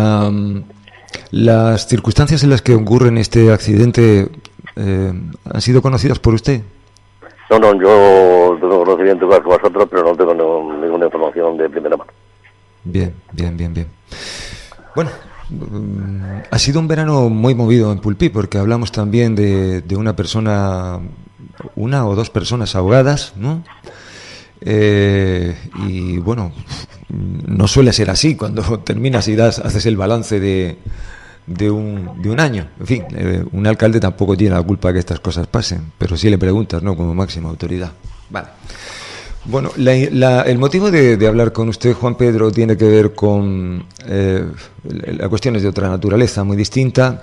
Las circunstancias en las que ocurren este accidente ¿han sido conocidas por usted? No, yo tengo conocimiento igual que vosotros, pero no tengo ninguna información de primera mano. Bien. Bueno, ha sido un verano muy movido en Pulpí, porque hablamos también de una o dos personas ahogadas, ¿no? Y bueno, no suele ser así cuando terminas y haces el balance de un año. En fin, un alcalde tampoco tiene la culpa de que estas cosas pasen, pero sí le preguntas, ¿no?, como máxima autoridad. Vale. Bueno, el motivo de hablar con usted, Juan Pedro, tiene que ver con cuestiones de otra naturaleza, muy distinta.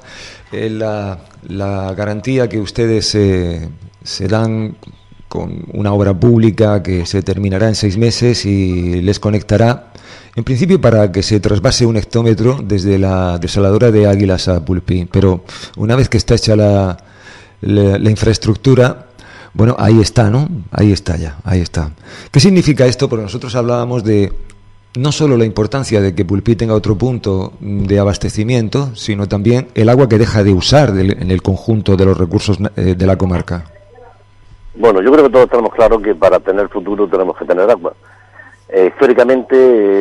La garantía que ustedes se dan con una obra pública que se terminará en 6 meses y les conectará, en principio, para que se trasvase un hectómetro desde la desaladora de Águilas a Pulpí. Pero una vez que está hecha la infraestructura, bueno, ahí está, ¿no? Ahí está. ¿Qué significa esto? Porque nosotros hablábamos de no solo la importancia de que Pulpí tenga otro punto de abastecimiento, sino también el agua que deja de usar en el conjunto de los recursos de la comarca. Bueno, yo creo que todos tenemos claro que para tener futuro tenemos que tener agua. Históricamente,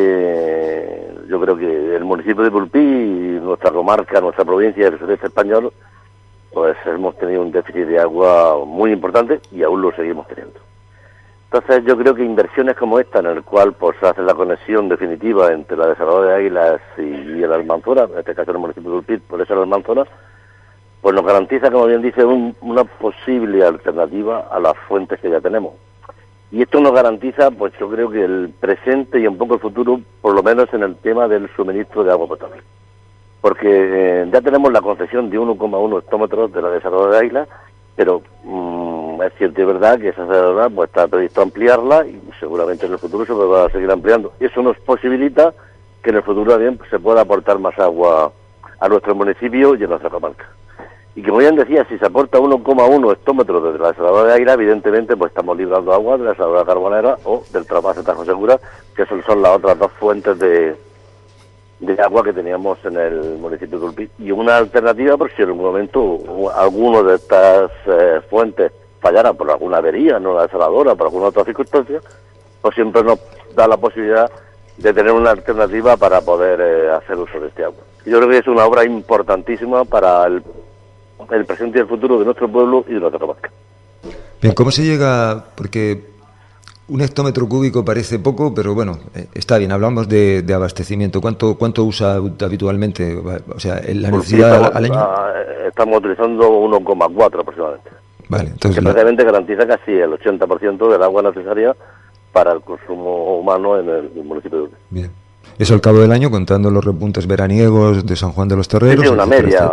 yo creo que el municipio de Pulpí, nuestra comarca, nuestra provincia del sureste español, pues hemos tenido un déficit de agua muy importante y aún lo seguimos teniendo. Entonces yo creo que inversiones como esta, en el cual pues se hace la conexión definitiva entre la desaladora de Águilas y el Almanzora, en este caso el municipio de Pulpí, por eso el Almanzora, pues nos garantiza, como bien dice, una posible alternativa a las fuentes que ya tenemos. Y esto nos garantiza, pues yo creo que el presente y un poco el futuro, por lo menos en el tema del suministro de agua potable. Porque ya tenemos la concesión de 1,1 hectómetros de la desaladora de Águilas, pero es cierto y verdad que esa desaladora pues está previsto ampliarla y seguramente en el futuro se va a seguir ampliando. Eso nos posibilita que en el futuro también se pueda aportar más agua a nuestro municipio y a nuestra comarca. Y como bien decía, si se aporta 1,1 hectómetros desde la desaladora de Águila, evidentemente pues estamos librando agua de la desaladora carbonera o del trasvase Tajo Segura, que son las otras 2 fuentes de agua que teníamos en el municipio de Pulpí. Y una alternativa, por si en algún momento alguno de estas fuentes fallara por alguna avería, no la desaladora, por alguna otra circunstancia, pues siempre nos da la posibilidad de tener una alternativa para poder hacer uso de este agua. Yo creo que es una obra importantísima para el presente y el futuro de nuestro pueblo y de nuestra comarca. Bien, ¿cómo se llega? Porque un hectómetro cúbico parece poco, pero bueno, está bien, hablamos de abastecimiento. ¿Cuánto usa habitualmente? O sea, la necesidad al año. Estamos utilizando 1,4 aproximadamente. Vale, entonces. Que prácticamente garantiza casi el 80% del agua necesaria para el consumo humano en el municipio de Urbe. Bien. Eso al cabo del año, contando los repuntes veraniegos de San Juan de los Terreros. Sí, una media,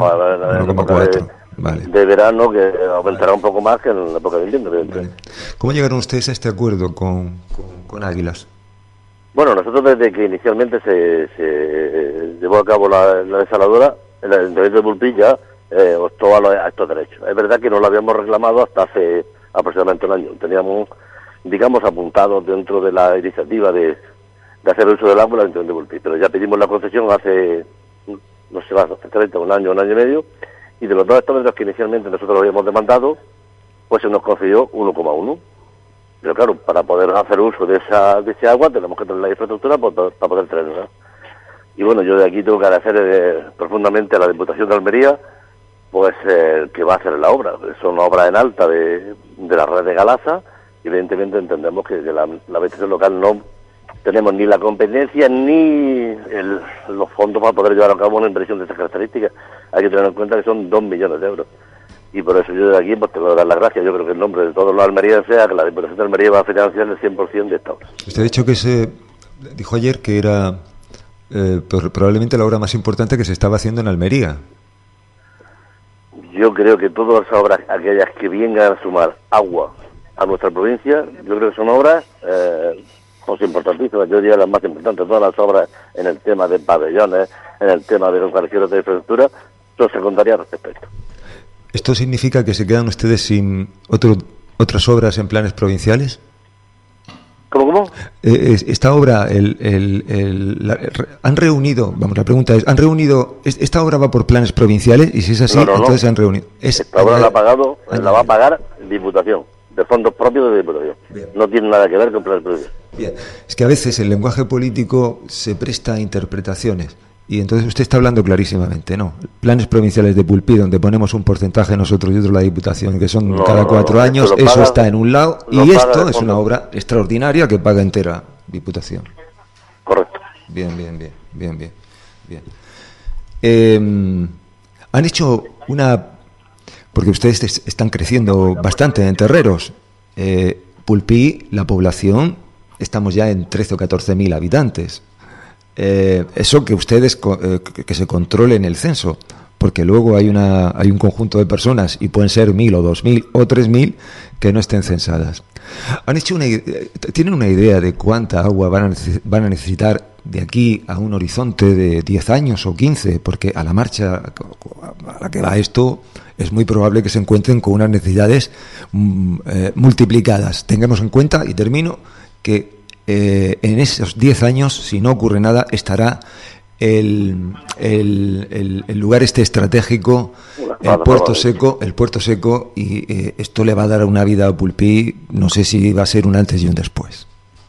de verano, que aumentará un poco más que en la época de invierno. Vale. ¿Cómo llegaron ustedes a este acuerdo con Águilas? Bueno, nosotros desde que inicialmente se llevó a cabo la desaladora, el Ayuntamiento de Pulpí ya optó a estos derechos. Es verdad que no lo habíamos reclamado hasta hace aproximadamente un año. Teníamos digamos, apuntados dentro de la iniciativa de hacer uso del agua en la Ayuntamiento de Pulpí. Pero ya pedimos la concesión hace, no sé, exactamente un año y medio, y de los 2 hectómetros que inicialmente nosotros habíamos demandado, pues se nos concedió 1,1. Pero claro, para poder hacer uso de ese agua tenemos que tener la infraestructura para poder tenerla. Y bueno, yo de aquí tengo que agradecer profundamente a la Diputación de Almería, pues que va a hacer la obra. Es una obra en alta de la red de Galasa, y evidentemente entendemos que la administración local no tenemos ni la competencia ni los fondos para poder llevar a cabo una inversión de estas características. Hay que tener en cuenta que son 2 millones de euros. Y por eso yo de aquí pues tengo que dar las gracias. Yo creo que en nombre de todos los almerienses a que la Diputación de Almería va a financiar el 100% de esta obra. Usted ha dicho que dijo ayer que era probablemente la obra más importante que se estaba haciendo en Almería. Yo creo que todas las obras, aquellas que vengan a sumar agua a nuestra provincia, yo creo que son obras pues importantísimas. Yo diría las más importantes. Todas las obras en el tema de pabellones, en el tema de cualquier otra infraestructura, todo se contaría respecto a esto. ¿Esto significa que se quedan ustedes sin otras obras en planes provinciales? ¿Cómo? Esta obra, han reunido, la pregunta es, ¿han reunido, esta obra va por planes provinciales? Y si es así, entonces se han reunido. Esta obra la va a pagar Diputación, de fondos propios de Diputación. Bien. No tiene nada que ver con planes provinciales. Bien, es que a veces el lenguaje político se presta a interpretaciones. Y entonces usted está hablando clarísimamente, ¿no? Planes provinciales de Pulpí, donde ponemos un porcentaje nosotros y otro la Diputación, que son cada 4 años, eso está en un lado, y esto es una obra extraordinaria que paga entera Diputación. Correcto. Bien. Han hecho porque ustedes están creciendo bastante en terreros. Pulpí, la población, estamos ya en 13 o 14.000 habitantes. Eso que ustedes que se controlen el censo, porque luego hay un conjunto de personas, y pueden ser 1.000 o 2.000 o 3.000 que no estén censadas. ¿Tienen una idea de cuánta agua van a necesitar de aquí a un horizonte de 10 años o 15? Porque a la marcha a la que va esto es muy probable que se encuentren con unas necesidades multiplicadas. Tengamos en cuenta, y termino, que en esos 10 años, si no ocurre nada, estará el lugar estratégico, el puerto seco, y esto le va a dar una vida a Pulpí, no sé si va a ser un antes y un después.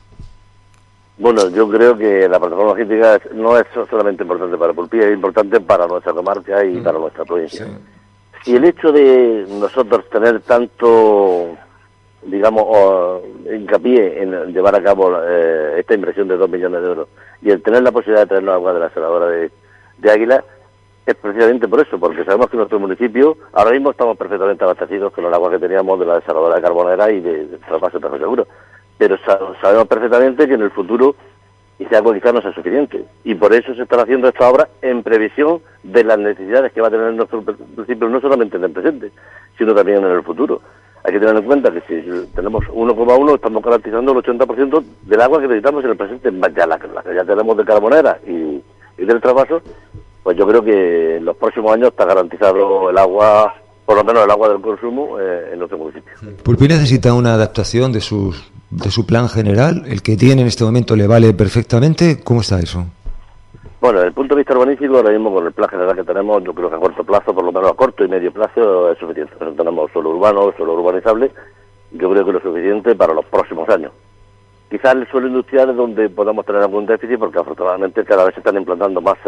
Bueno, yo creo que la plataforma logística no es solamente importante para Pulpí, es importante para nuestra comarca y para nuestra provincia. Sí. Si el hecho de nosotros tener tanto, digamos, hincapié en llevar a cabo esta inversión de 2 millones de euros y el tener la posibilidad de traernos agua de la desaladora de Águila, es precisamente por eso, porque sabemos que nuestro municipio ahora mismo estamos perfectamente abastecidos con el agua que teníamos de la desaladora de Carbonera y de trasvase de Seguro, pero sabemos perfectamente que en el futuro ese agua quizás no sea suficiente, y por eso se están haciendo esta obra en previsión de las necesidades que va a tener nuestro municipio, no solamente en el presente, sino también en el futuro. Hay que tener en cuenta que si tenemos 1,1, estamos garantizando el 80% del agua que necesitamos en el presente, ya la que ya tenemos de Carbonera y del trasvaso. Pues yo creo que en los próximos años está garantizado el agua, por lo menos el agua del consumo, en nuestro municipio. ¿Pulpí necesita una adaptación de su plan general? ¿El que tiene en este momento le vale perfectamente? ¿Cómo está eso? Bueno, desde el punto de vista urbanístico, ahora mismo con el plan general que tenemos, yo creo que a corto plazo, por lo menos a corto y medio plazo, es suficiente. Nosotros tenemos suelo urbano, suelo urbanizable, yo creo que lo suficiente para los próximos años. Quizás el suelo industrial es donde podamos tener algún déficit, porque afortunadamente cada vez se están implantando más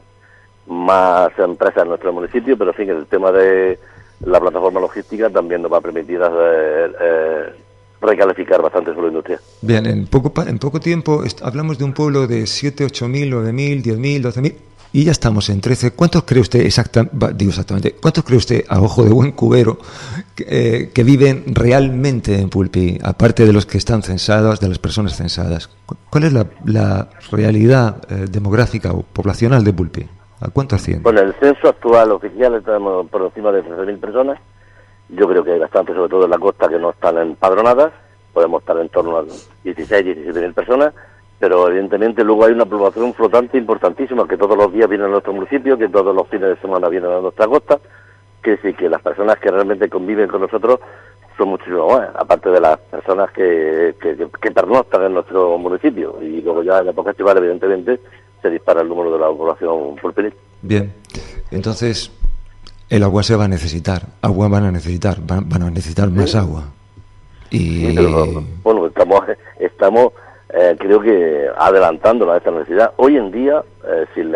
empresas en nuestro municipio, pero en fin, el tema de la plataforma logística también nos va a permitir recalificar bastante suelo industrial. Bien, en poco tiempo hablamos de un pueblo de 7, 8.000, 9.000, 10.000, 12.000 y ya estamos en 13. ¿Cuántos cree usted exactamente? ¿Cuántos cree usted, a ojo de buen cubero, que viven realmente en Pulpí, aparte de los que están censados, de las personas censadas? ¿Cuál es la realidad demográfica o poblacional de Pulpí? ¿A cuánto asciende? Bueno, el censo actual oficial estamos por encima de 13.000 personas. Yo creo que hay bastante, sobre todo en la costa, que no están empadronadas. Podemos estar en torno a 16, 17.000 personas, pero evidentemente luego hay una población flotante importantísima, que todos los días vienen a nuestro municipio, que todos los fines de semana vienen a nuestra costa, que sí, que las personas que realmente conviven con nosotros son muchísimo más, aparte de las personas que pernoctan en nuestro municipio. Y luego ya en la época estival, evidentemente, se dispara el número de la población pulpinil. Bien, entonces el agua se va a necesitar, agua van a necesitar más agua. Y sí, pero, bueno, estamos creo que adelantando a esta necesidad. Hoy en día, sin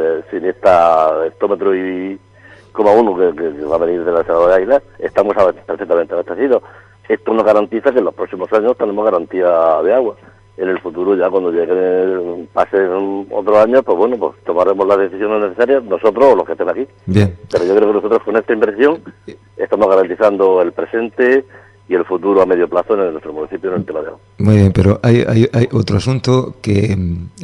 esta hectómetro y 1 que va a venir de la Reserva de Águilas, estamos perfectamente abastecidos. Esto nos garantiza que en los próximos años tenemos garantía de agua. En el futuro, ya cuando pasen otros años, pues bueno, pues tomaremos las decisiones necesarias nosotros o los que estén aquí. Bien. Pero yo creo que nosotros con esta inversión estamos garantizando el presente y el futuro a medio plazo en nuestro municipio en el tema de agua. Muy bien, pero hay otro asunto que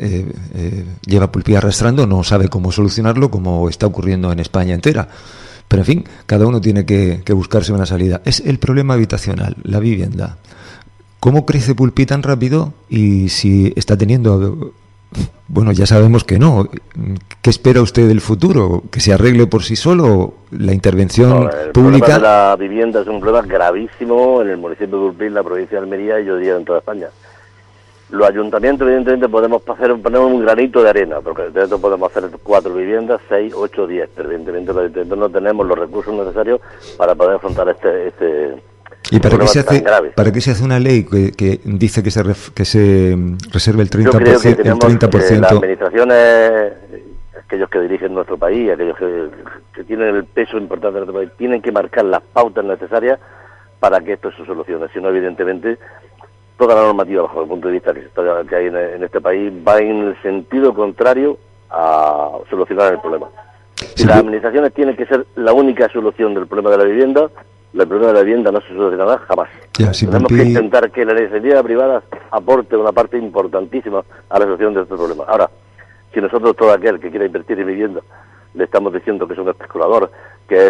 lleva Pulpí arrastrando, no sabe cómo solucionarlo, como está ocurriendo en España entera. Pero en fin, cada uno tiene que buscarse una salida. Es el problema habitacional, la vivienda. ¿Cómo crece Pulpí tan rápido? Y si está teniendo... Bueno, ya sabemos que no. ¿Qué espera usted del futuro? ¿Que se arregle por sí solo? ¿La intervención el pública? problema de la vivienda es un problema gravísimo en el municipio de Pulpí, en la provincia de Almería y yo diría en toda España. Los ayuntamientos, evidentemente, podemos poner un granito de arena, porque dentro podemos hacer 4 viviendas, 6, 8, 10, pero evidentemente los ayuntamientos no tenemos los recursos necesarios para poder afrontar este ¿Y para qué se hace una ley que dice que se reserve el 30%? Yo creo que tenemos las administraciones, aquellos que dirigen nuestro país, aquellos que tienen el peso importante de nuestro país, tienen que marcar las pautas necesarias para que esto se solucione. Si no, evidentemente, toda la normativa, bajo el punto de vista que hay en este país, va en el sentido contrario a solucionar el problema. Si las administraciones tienen que ser la única solución del problema de la vivienda, el problema de la vivienda no se solucionará jamás. Tenemos que intentar que la iniciativa privada aporte una parte importantísima a la solución de este problema. Ahora, si nosotros, todo aquel que quiera invertir en vivienda, le estamos diciendo que es un especulador, que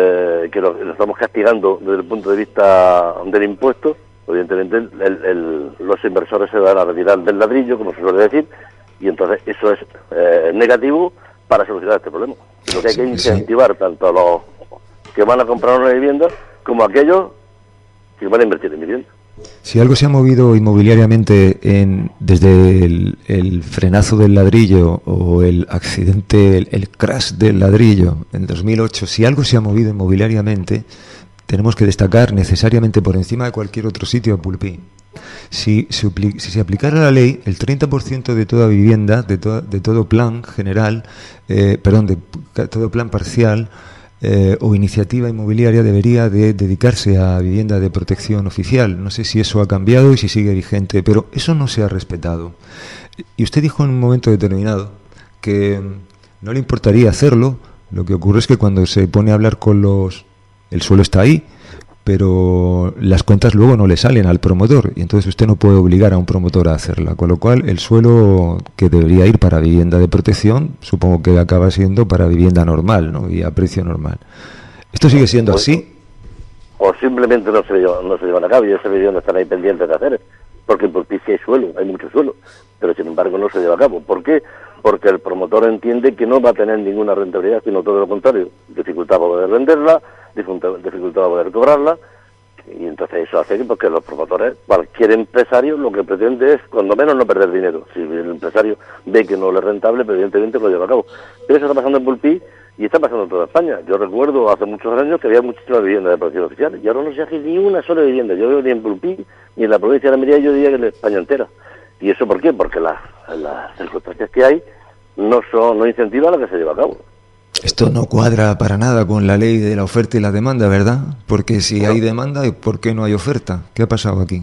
lo estamos castigando desde el punto de vista del impuesto, evidentemente los inversores se van a retirar del ladrillo, como se suele decir, y entonces eso es negativo para solucionar este problema. Lo que hay que incentivar tanto a los que van a comprar una vivienda como a aquellos que van a invertir en vivienda. Si algo se ha movido inmobiliariamente desde el frenazo del ladrillo o el accidente, el crash del ladrillo en 2008, si algo se ha movido inmobiliariamente, tenemos que destacar necesariamente por encima de cualquier otro sitio a Pulpí. Si se aplicara la ley, el 30% de toda vivienda, de todo plan general, de todo plan parcial o iniciativa inmobiliaria debería de dedicarse a vivienda de protección oficial. No sé si eso ha cambiado y si sigue vigente, pero eso no se ha respetado. Y usted dijo en un momento determinado que no le importaría hacerlo. Lo que ocurre es que cuando se pone a hablar con el suelo está ahí, pero las cuentas luego no le salen al promotor y entonces usted no puede obligar a un promotor a hacerla, con lo cual el suelo que debería ir para vivienda de protección supongo que acaba siendo para vivienda normal, ¿no? Y a precio normal. ¿Esto sigue siendo así? O simplemente no se llevan a cabo y esas viviendas están ahí pendientes de hacer, porque en Pulpí sí hay suelo, hay mucho suelo, pero sin embargo no se lleva a cabo. ¿Por qué? Porque el promotor entiende que no va a tener ninguna rentabilidad, sino todo lo contrario, dificultad para poder venderla, dificultad para poder cobrarla, y entonces eso hace que porque los promotores, cualquier empresario lo que pretende es cuando menos no perder dinero. Si el empresario ve que no le es rentable, pues evidentemente lo lleva a cabo. Pero eso está pasando en Pulpí y está pasando en toda España. Yo recuerdo hace muchos años que había muchísimas viviendas de protección oficial y ahora no se hace ni una sola vivienda. Yo veo ni en Pulpí ni en la provincia de Almería, yo diría que en España entera. ¿Y eso por qué? Porque las circunstancias que hay no incentivan a que se lleve a cabo. Esto no cuadra para nada con la ley de la oferta y la demanda, ¿verdad? Porque si hay demanda, ¿por qué no hay oferta? ¿Qué ha pasado aquí?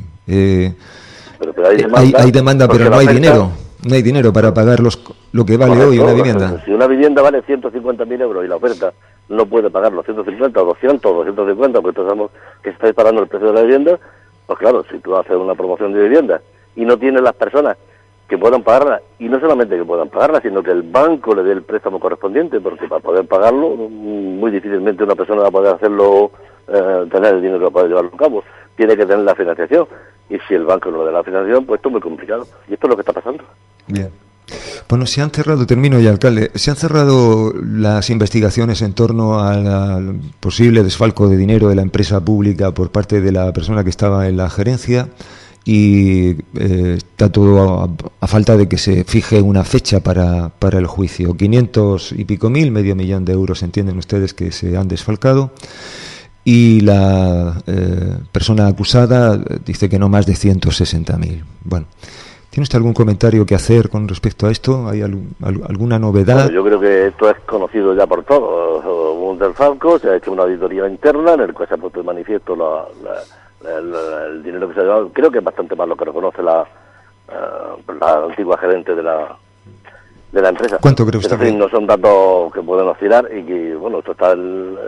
Pero hay demanda, pero no hay dinero. No hay dinero para pagar lo que vale hoy una vivienda. Si una vivienda vale 150.000 euros y la oferta no puede pagar los 150 o 200 o 250, porque todos sabemos que se está disparando el precio de la vivienda, pues claro, si tú haces una promoción de vivienda y no tienes las personas que puedan pagarla, y no solamente que puedan pagarla, sino que el banco le dé el préstamo correspondiente, porque para poder pagarlo, muy difícilmente una persona va a poder hacerlo, tener el dinero para poder llevarlo a cabo. Tiene que tener la financiación, y si el banco no le da la financiación, pues esto es muy complicado. Y esto es lo que está pasando. Bien. Bueno, se han cerrado, termino ya, alcalde, se han cerrado las investigaciones en torno al posible desfalco de dinero de la empresa pública por parte de la persona que estaba en la gerencia y está todo a falta de que se fije una fecha para el juicio. 500 y pico mil, medio millón de euros, entienden ustedes que se han desfalcado, y la persona acusada dice que no más de 160.000. Bueno, ¿tiene usted algún comentario que hacer con respecto a esto? ¿Hay alguna novedad? Bueno, yo creo que esto es conocido ya por todos. Hubo un desfalco, se ha hecho una auditoría interna en el cual se ha puesto de manifiesto el dinero que se ha llevado. Creo que es bastante más lo que reconoce la antigua gerente de la empresa. ¿Cuánto cree usted? Pero, en fin, no son datos que pueden oscilar y que, bueno, esto está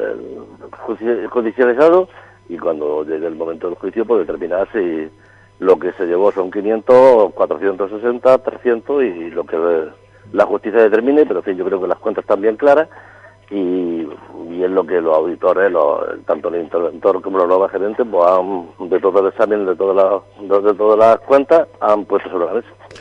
judicializado y cuando llegue el momento del juicio puede determinar si lo que se llevó son 500, 460, 300 y lo que la justicia determine, pero en fin, yo creo que las cuentas están bien claras y es lo que los auditores, tanto el interventor como los nuevos gerentes, pues han, de todo el examen de todas las cuentas, han puesto sobre la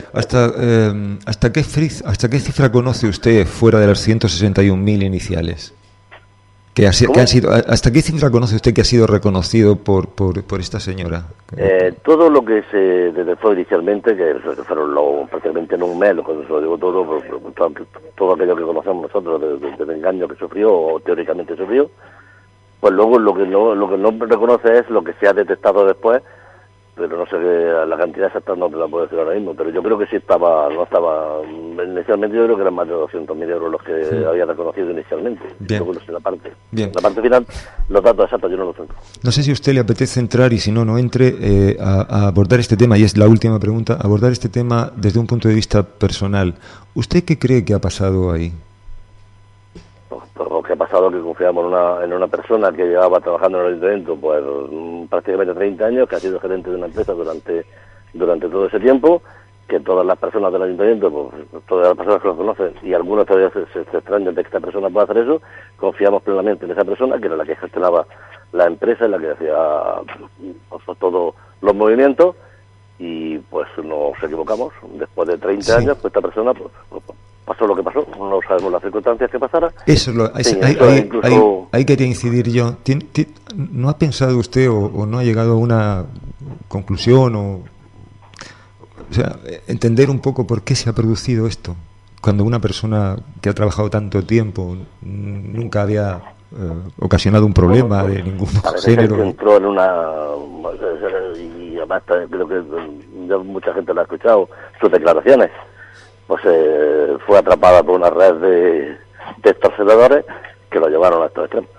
mesa. ¿Hasta qué cifra conoce usted fuera de las 161.000 iniciales? Que han sido, ¿hasta qué cifra conoce usted que ha sido reconocido por esta señora? Todo lo que se detectó inicialmente, que fueron prácticamente en un mes, cuando se lo digo todo aquello que conocemos nosotros del engaño que sufrió o teóricamente sufrió, pues luego lo que no reconoce es lo que se ha detectado después, pero no sé la cantidad exacta no te la puedo decir ahora mismo, pero yo creo que sí inicialmente yo creo que eran más de 200.000 euros los que había reconocido inicialmente. Bien. Luego, la parte final, los datos exactos yo no los tengo. No sé si a usted le apetece entrar, y si no entre a abordar este tema, y es la última pregunta, abordar este tema desde un punto de vista personal. ¿Usted qué cree que ha pasado ahí? Lo que ha pasado, que confiamos en una persona que llevaba trabajando en el ayuntamiento pues prácticamente 30 años, que ha sido gerente de una empresa durante todo ese tiempo, que todas las personas del ayuntamiento, pues todas las personas que lo conocen, y algunos todavía se extrañan de que esta persona pueda hacer eso, confiamos plenamente en esa persona, que era la que gestionaba la empresa, en la que hacía todos los movimientos, y pues nos equivocamos. Después de 30 años, pues esta persona pasó lo que pasó, no sabemos las circunstancias que pasara. Ahí quería incidir yo. ¿No ha pensado usted o no ha llegado a una conclusión o sea, entender un poco por qué se ha producido esto? Cuando una persona que ha trabajado tanto tiempo nunca había ocasionado un problema de ningún género. Que entró en y además creo que ya mucha gente lo ha escuchado, sus declaraciones. Pues fue atrapada por una red de extorsionadores que lo llevaron a estos extremos.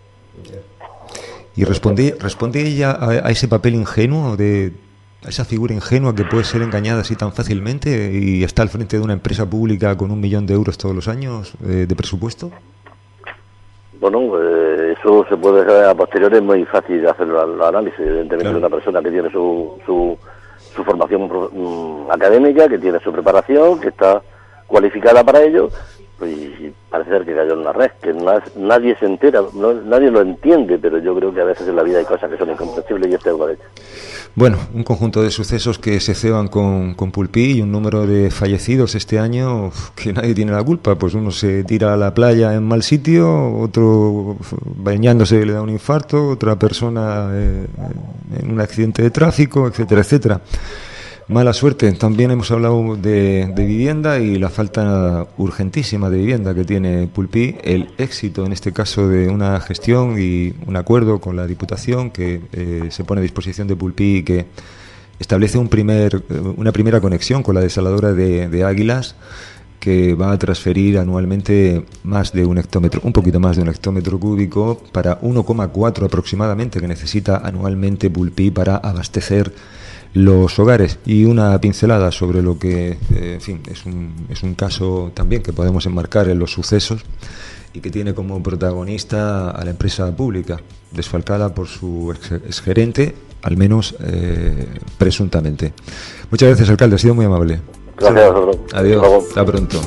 ¿Y responde ella a ese papel ingenuo, a esa figura ingenua que puede ser engañada así tan fácilmente y está al frente de una empresa pública con 1 millón de euros todos los años de presupuesto? Bueno, eso se puede hacer a posteriori, es muy fácil hacer el análisis. Evidentemente, claro. Una persona que tiene su formación académica, que tiene su preparación, que está cualificada para ello, y parece ser que cayó en una red, que nadie se entera, nadie lo entiende, pero yo creo que a veces en la vida hay cosas que son incomprensibles y este es uno de ellos. Bueno, un conjunto de sucesos que se ceban con Pulpí y un número de fallecidos este año que nadie tiene la culpa. Pues uno se tira a la playa en mal sitio, otro bañándose le da un infarto, otra persona en un accidente de tráfico, etcétera, etcétera. Mala suerte. También hemos hablado de vivienda y la falta urgentísima de vivienda que tiene Pulpí, el éxito en este caso de una gestión y un acuerdo con la Diputación que se pone a disposición de Pulpí y que establece una primera conexión con la desaladora de Águilas, que va a transferir anualmente más de un hectómetro, un poquito más de un hectómetro cúbico para 1,4 aproximadamente que necesita anualmente Pulpí para abastecer los hogares. Y una pincelada sobre lo que, en fin, es un caso también que podemos enmarcar en los sucesos y que tiene como protagonista a la empresa pública, desfalcada por su exgerente, al menos presuntamente. Muchas gracias, alcalde, ha sido muy amable. Gracias a vosotros. Adiós, hasta pronto.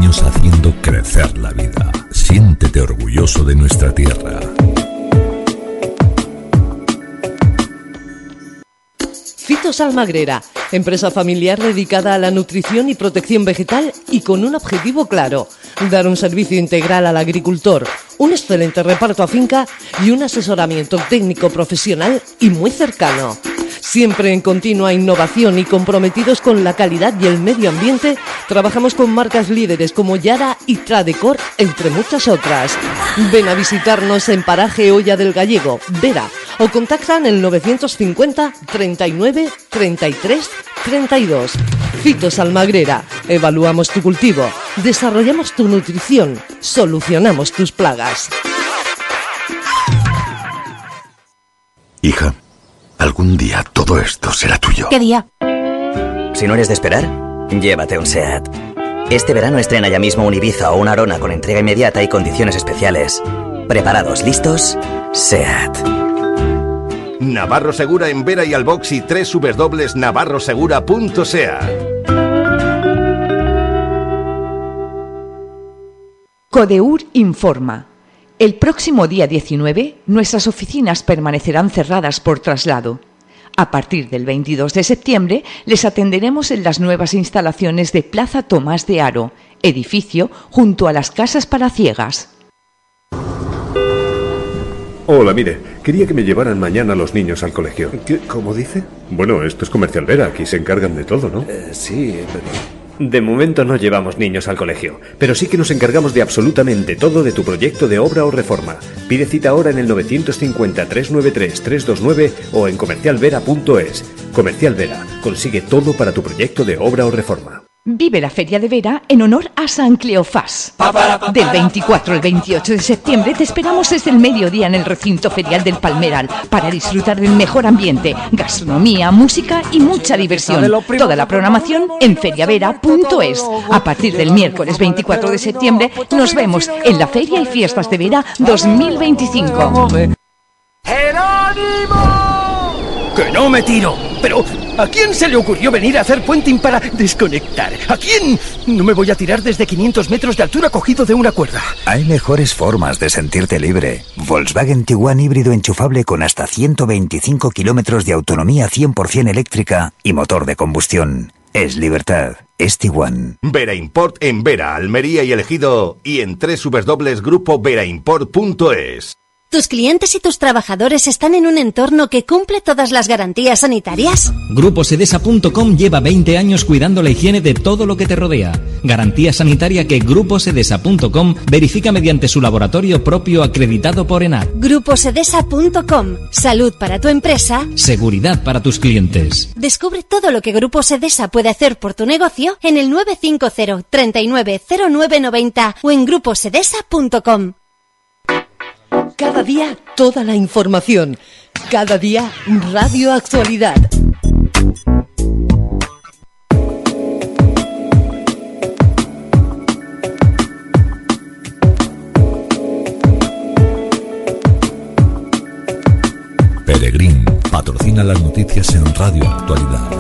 años haciendo crecer la vida. Siéntete orgulloso de nuestra tierra. Fitos Almagrera, empresa familiar dedicada a la nutrición y protección vegetal y con un objetivo claro: dar un servicio integral al agricultor, un excelente reparto a finca y un asesoramiento técnico profesional y muy cercano. Siempre en continua innovación y comprometidos con la calidad y el medio ambiente, trabajamos con marcas líderes como Yara y Tradecor, entre muchas otras. Ven a visitarnos en Paraje Olla del Gallego, Vera, o contactan el 950 39 33 32. Fitos Almagrera. Evaluamos tu cultivo, desarrollamos tu nutrición, solucionamos tus plagas. Hija, algún día todo esto será tuyo. ¿Qué día? Si no eres de esperar, llévate un SEAT. Este verano estrena ya mismo un Ibiza o una Arona con entrega inmediata y condiciones especiales. ¿Preparados? ¿Listos? SEAT. Navarro Segura en Vera y Albox y www.navarrosegura.sea. Codeur informa. El próximo día 19, nuestras oficinas permanecerán cerradas por traslado. A partir del 22 de septiembre, les atenderemos en las nuevas instalaciones de Plaza Tomás de Haro, edificio junto a las casas palaciegas. Hola, mire, quería que me llevaran mañana los niños al colegio. ¿Cómo dice? Bueno, esto es Comercial Vera, aquí se encargan de todo, ¿no? Sí, pero... De momento no llevamos niños al colegio, pero sí que nos encargamos de absolutamente todo de tu proyecto de obra o reforma. Pide cita ahora en el 950-393-329 o en comercialvera.es. Comercial Vera, consigue todo para tu proyecto de obra o reforma. Vive la Feria de Vera en honor a San Cleofás. Del 24 al 28 de septiembre te esperamos desde el mediodía en el recinto ferial del Palmeral para disfrutar del mejor ambiente, gastronomía, música y mucha diversión. Toda la programación en feriavera.es. A partir del miércoles 24 de septiembre nos vemos en la Feria y Fiestas de Vera 2025. ¡Jerónimo! ¡Que no me tiro! Pero, ¿a quién se le ocurrió venir a hacer puenting para desconectar? ¿A quién? No me voy a tirar desde 500 metros de altura cogido de una cuerda. Hay mejores formas de sentirte libre. Volkswagen Tiguan híbrido enchufable con hasta 125 kilómetros de autonomía 100% eléctrica y motor de combustión. Es libertad. Es Tiguan. Vera Import en Vera, Almería y El Ejido y en www.grupoveraImport.es. ¿Tus clientes y tus trabajadores están en un entorno que cumple todas las garantías sanitarias? GrupoSedesa.com lleva 20 años cuidando la higiene de todo lo que te rodea. Garantía sanitaria que GrupoSedesa.com verifica mediante su laboratorio propio acreditado por ENAC. GrupoSedesa.com. Salud para tu empresa. Seguridad para tus clientes. Descubre todo lo que Grupo Sedesa puede hacer por tu negocio en el 950 39 09 90 o en gruposedesa.com. Cada día toda la información. Cada día Radio Actualidad. Peregrín patrocina las noticias en Radio Actualidad.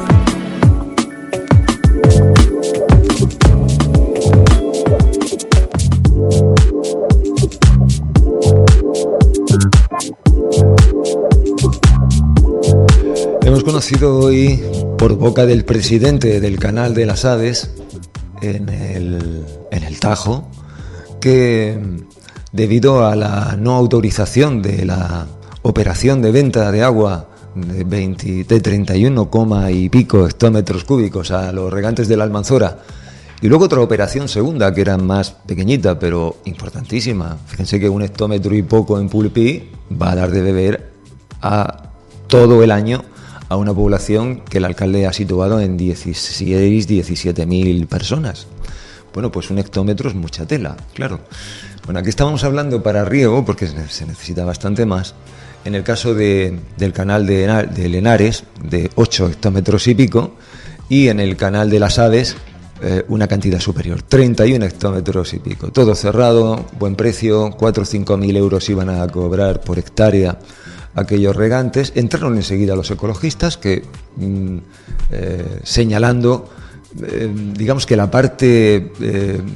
Hemos conocido hoy, por boca del presidente del Canal de las Aves, en el Tajo, que debido a la no autorización de la operación de venta de agua de 31, y pico hectómetros cúbicos a los regantes de la Almanzora, y luego otra operación segunda que era más pequeñita pero importantísima. Fíjense que 1 hectómetro y poco en Pulpí va a dar de beber a todo el año a una población que el alcalde ha situado en 17.000 personas. Bueno, pues 1 hectómetro es mucha tela, claro. Bueno, aquí estábamos hablando para riego, porque se necesita bastante más. En el caso del canal de Lenares, de 8 hectómetros y pico, y en el canal de las Aves, una cantidad superior, 31 hectómetros y pico. Todo cerrado, buen precio, 4 o 5.000 euros iban a cobrar por hectárea aquellos regantes. Entraron enseguida los ecologistas que señalando digamos que la parte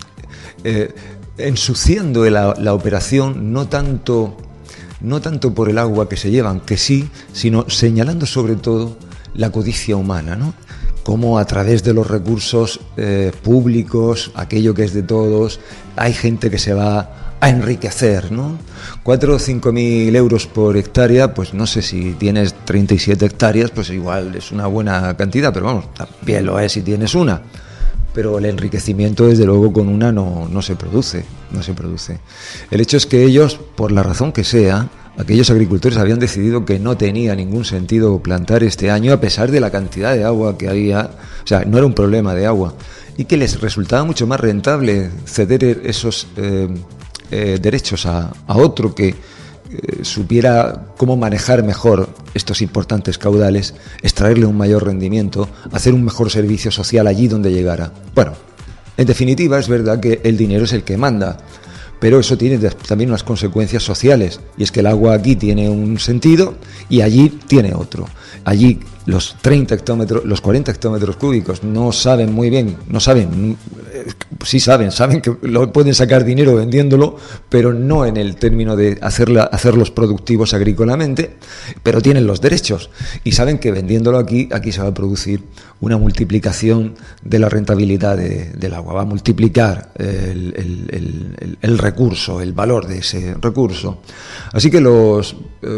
ensuciando la operación, no tanto por el agua que se llevan, que sí, sino señalando sobre todo la codicia humana, ¿no? Cómo a través de los recursos públicos, aquello que es de todos, hay gente que se va a enriquecer, ¿no? 4 o 5 mil euros por hectárea, pues no sé, si tienes 37 hectáreas, pues igual es una buena cantidad, pero vamos, también lo es si tienes una. Pero el enriquecimiento, desde luego, con una no se produce. El hecho es que ellos, por la razón que sea, aquellos agricultores habían decidido que no tenía ningún sentido plantar este año, a pesar de la cantidad de agua que había. O sea, no era un problema de agua, y que les resultaba mucho más rentable ceder esos derechos a otro que supiera cómo manejar mejor estos importantes caudales, extraerle un mayor rendimiento, hacer un mejor servicio social allí donde llegara. Bueno, en definitiva, es verdad que el dinero es el que manda, pero eso tiene también unas consecuencias sociales, y es que el agua aquí tiene un sentido y allí tiene otro. Allí los 40 hectómetros cúbicos no saben muy bien, sí saben que lo pueden sacar dinero vendiéndolo, pero no en el término de hacerlos productivos agrícolamente, pero tienen los derechos y saben que vendiéndolo aquí se va a producir una multiplicación de la rentabilidad del agua, va a multiplicar el recurso, el valor de ese recurso. Así que los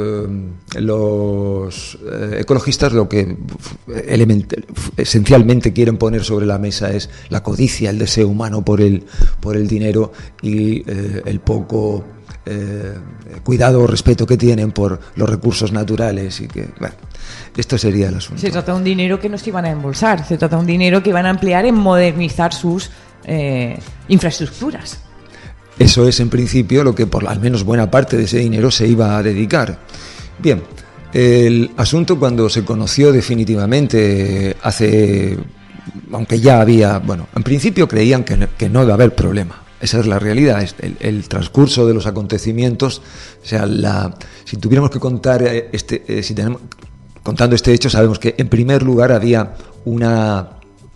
ecologistas lo que esencialmente quieren poner sobre la mesa es la codicia, el deseo humano por el dinero y el poco cuidado o respeto que tienen por los recursos naturales, y que, bueno, esto sería el asunto. Se trata de un dinero que no se iban a embolsar, se trata de un dinero que van a emplear en modernizar sus infraestructuras. Eso es, en principio, lo que por al menos buena parte de ese dinero se iba a dedicar. Bien, el asunto, cuando se conoció definitivamente aunque ya había, bueno, en principio creían que no iba a haber problema. Esa es la realidad, el transcurso de los acontecimientos. O sea, si tuviéramos que contar contando este hecho, sabemos que en primer lugar había una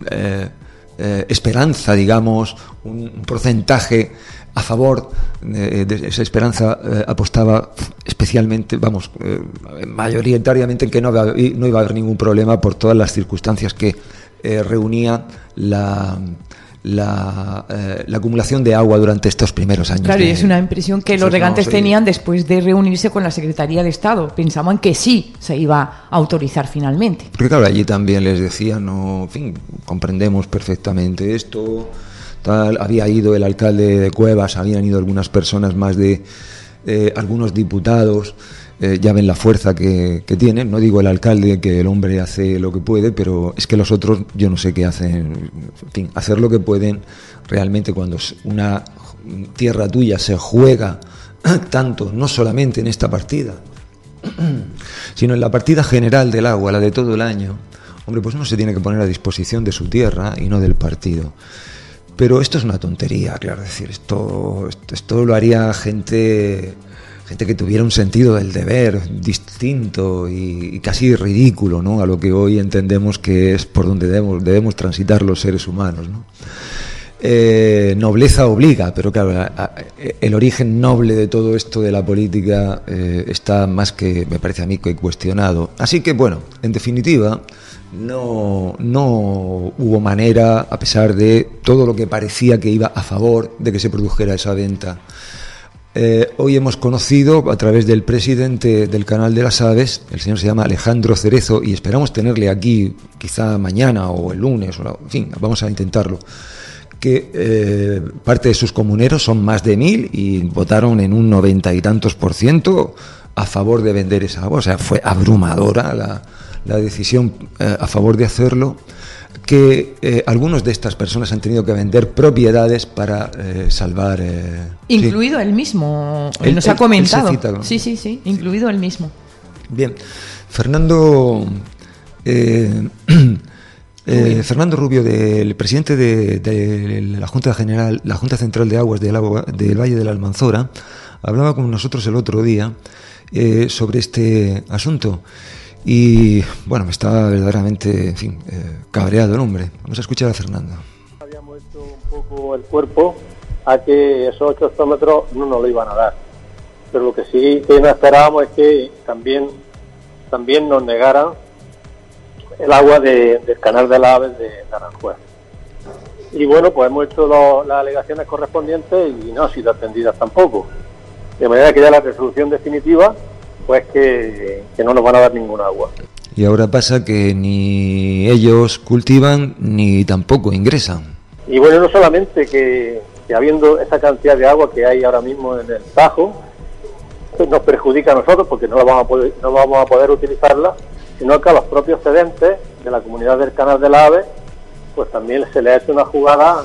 esperanza, digamos, un porcentaje a favor de esa esperanza. Apostaba especialmente, mayoritariamente, en que no iba a haber ningún problema por todas las circunstancias que reunía la acumulación de agua durante estos primeros años. Claro, y es una impresión que los regantes tenían después de reunirse con la Secretaría de Estado. Pensaban que sí se iba a autorizar finalmente. Porque claro, allí también les decían, en fin, comprendemos perfectamente esto, tal. Había ido el alcalde de Cuevas, habían ido algunas personas más de algunos diputados. Ya ven la fuerza que tienen. No digo el alcalde, que el hombre hace lo que puede, pero es que los otros, yo no sé qué hacen. En fin, hacer lo que pueden realmente cuando una tierra tuya se juega tanto, no solamente en esta partida, sino en la partida general del agua, la de todo el año. Hombre, pues uno se tiene que poner a disposición de su tierra y no del partido. Pero esto es una tontería, claro. Es decir, esto lo haría gente que tuviera un sentido del deber distinto y casi ridículo, ¿no?, a lo que hoy entendemos que es por donde debemos transitar los seres humanos, ¿no? Nobleza obliga, pero claro, el origen noble de todo esto de la política está más que, me parece a mí, que cuestionado. Así que, bueno, en definitiva, no hubo manera, a pesar de todo lo que parecía que iba a favor de que se produjera esa venta. Hoy hemos conocido, a través del presidente del Canal de las Aves, el señor se llama Alejandro Cerezo, y esperamos tenerle aquí quizá mañana o el lunes, en fin, vamos a intentarlo, que parte de sus comuneros, son más de 1.000, y votaron en un 90 y tantos % a favor de vender esa agua. O sea, fue abrumadora la decisión a favor de hacerlo, que algunos de estas personas han tenido que vender propiedades para salvar... incluido él mismo, él nos ha comentado. Sí, incluido él mismo. Bien, Fernando Rubio, el presidente de la Junta Central de Aguas del Valle de la Almanzora, hablaba con nosotros el otro día sobre este asunto. Y bueno, me estaba verdaderamente, en fin, cabreado el hombre. Vamos a escuchar a Fernando. Habíamos hecho un poco el cuerpo a que esos 8 hectómetros no nos lo iban a dar. Pero lo que sí que nos esperábamos es que también nos negaran el agua del canal de las Aves de Aranjuez. Y bueno, pues hemos hecho las alegaciones correspondientes y no han sido atendidas tampoco. De manera que ya la resolución definitiva, pues que no nos van a dar ningún agua. Y ahora pasa que ni ellos cultivan ni tampoco ingresan. Y bueno, no solamente que habiendo esa cantidad de agua que hay ahora mismo en el Tajo, pues nos perjudica a nosotros porque no vamos a poder utilizarla, sino que a los propios cedentes de la comunidad del canal de la Ave, pues también se les ha hecho una jugada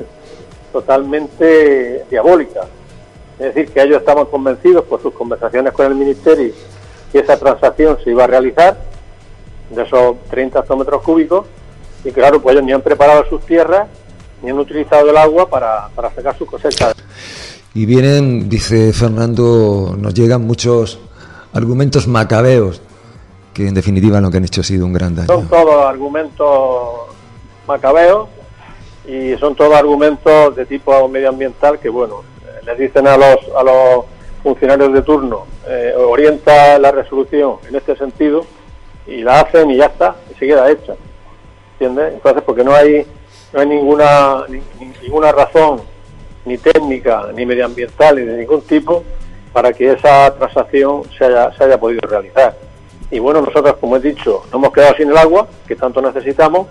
totalmente diabólica. Es decir, que ellos estaban convencidos por sus conversaciones con el Ministerio que esa transacción se iba a realizar de esos 30 hectómetros cúbicos, y claro, pues ellos ni han preparado sus tierras ni han utilizado el agua para sacar sus cosechas. Y vienen, dice Fernando, nos llegan muchos argumentos macabeos, que en definitiva lo que han hecho ha sido un gran daño. Son todos argumentos macabeos y son todos argumentos de tipo medioambiental que, bueno, les dicen a los funcionarios de turno, orienta la resolución en este sentido, y la hacen y ya está, y se queda hecha, ¿entiendes? Entonces, porque no hay ninguna razón, ni técnica, ni medioambiental, ni de ningún tipo, para que esa transacción se haya podido realizar. Y bueno, nosotros, como he dicho, nos hemos quedado sin el agua, que tanto necesitamos,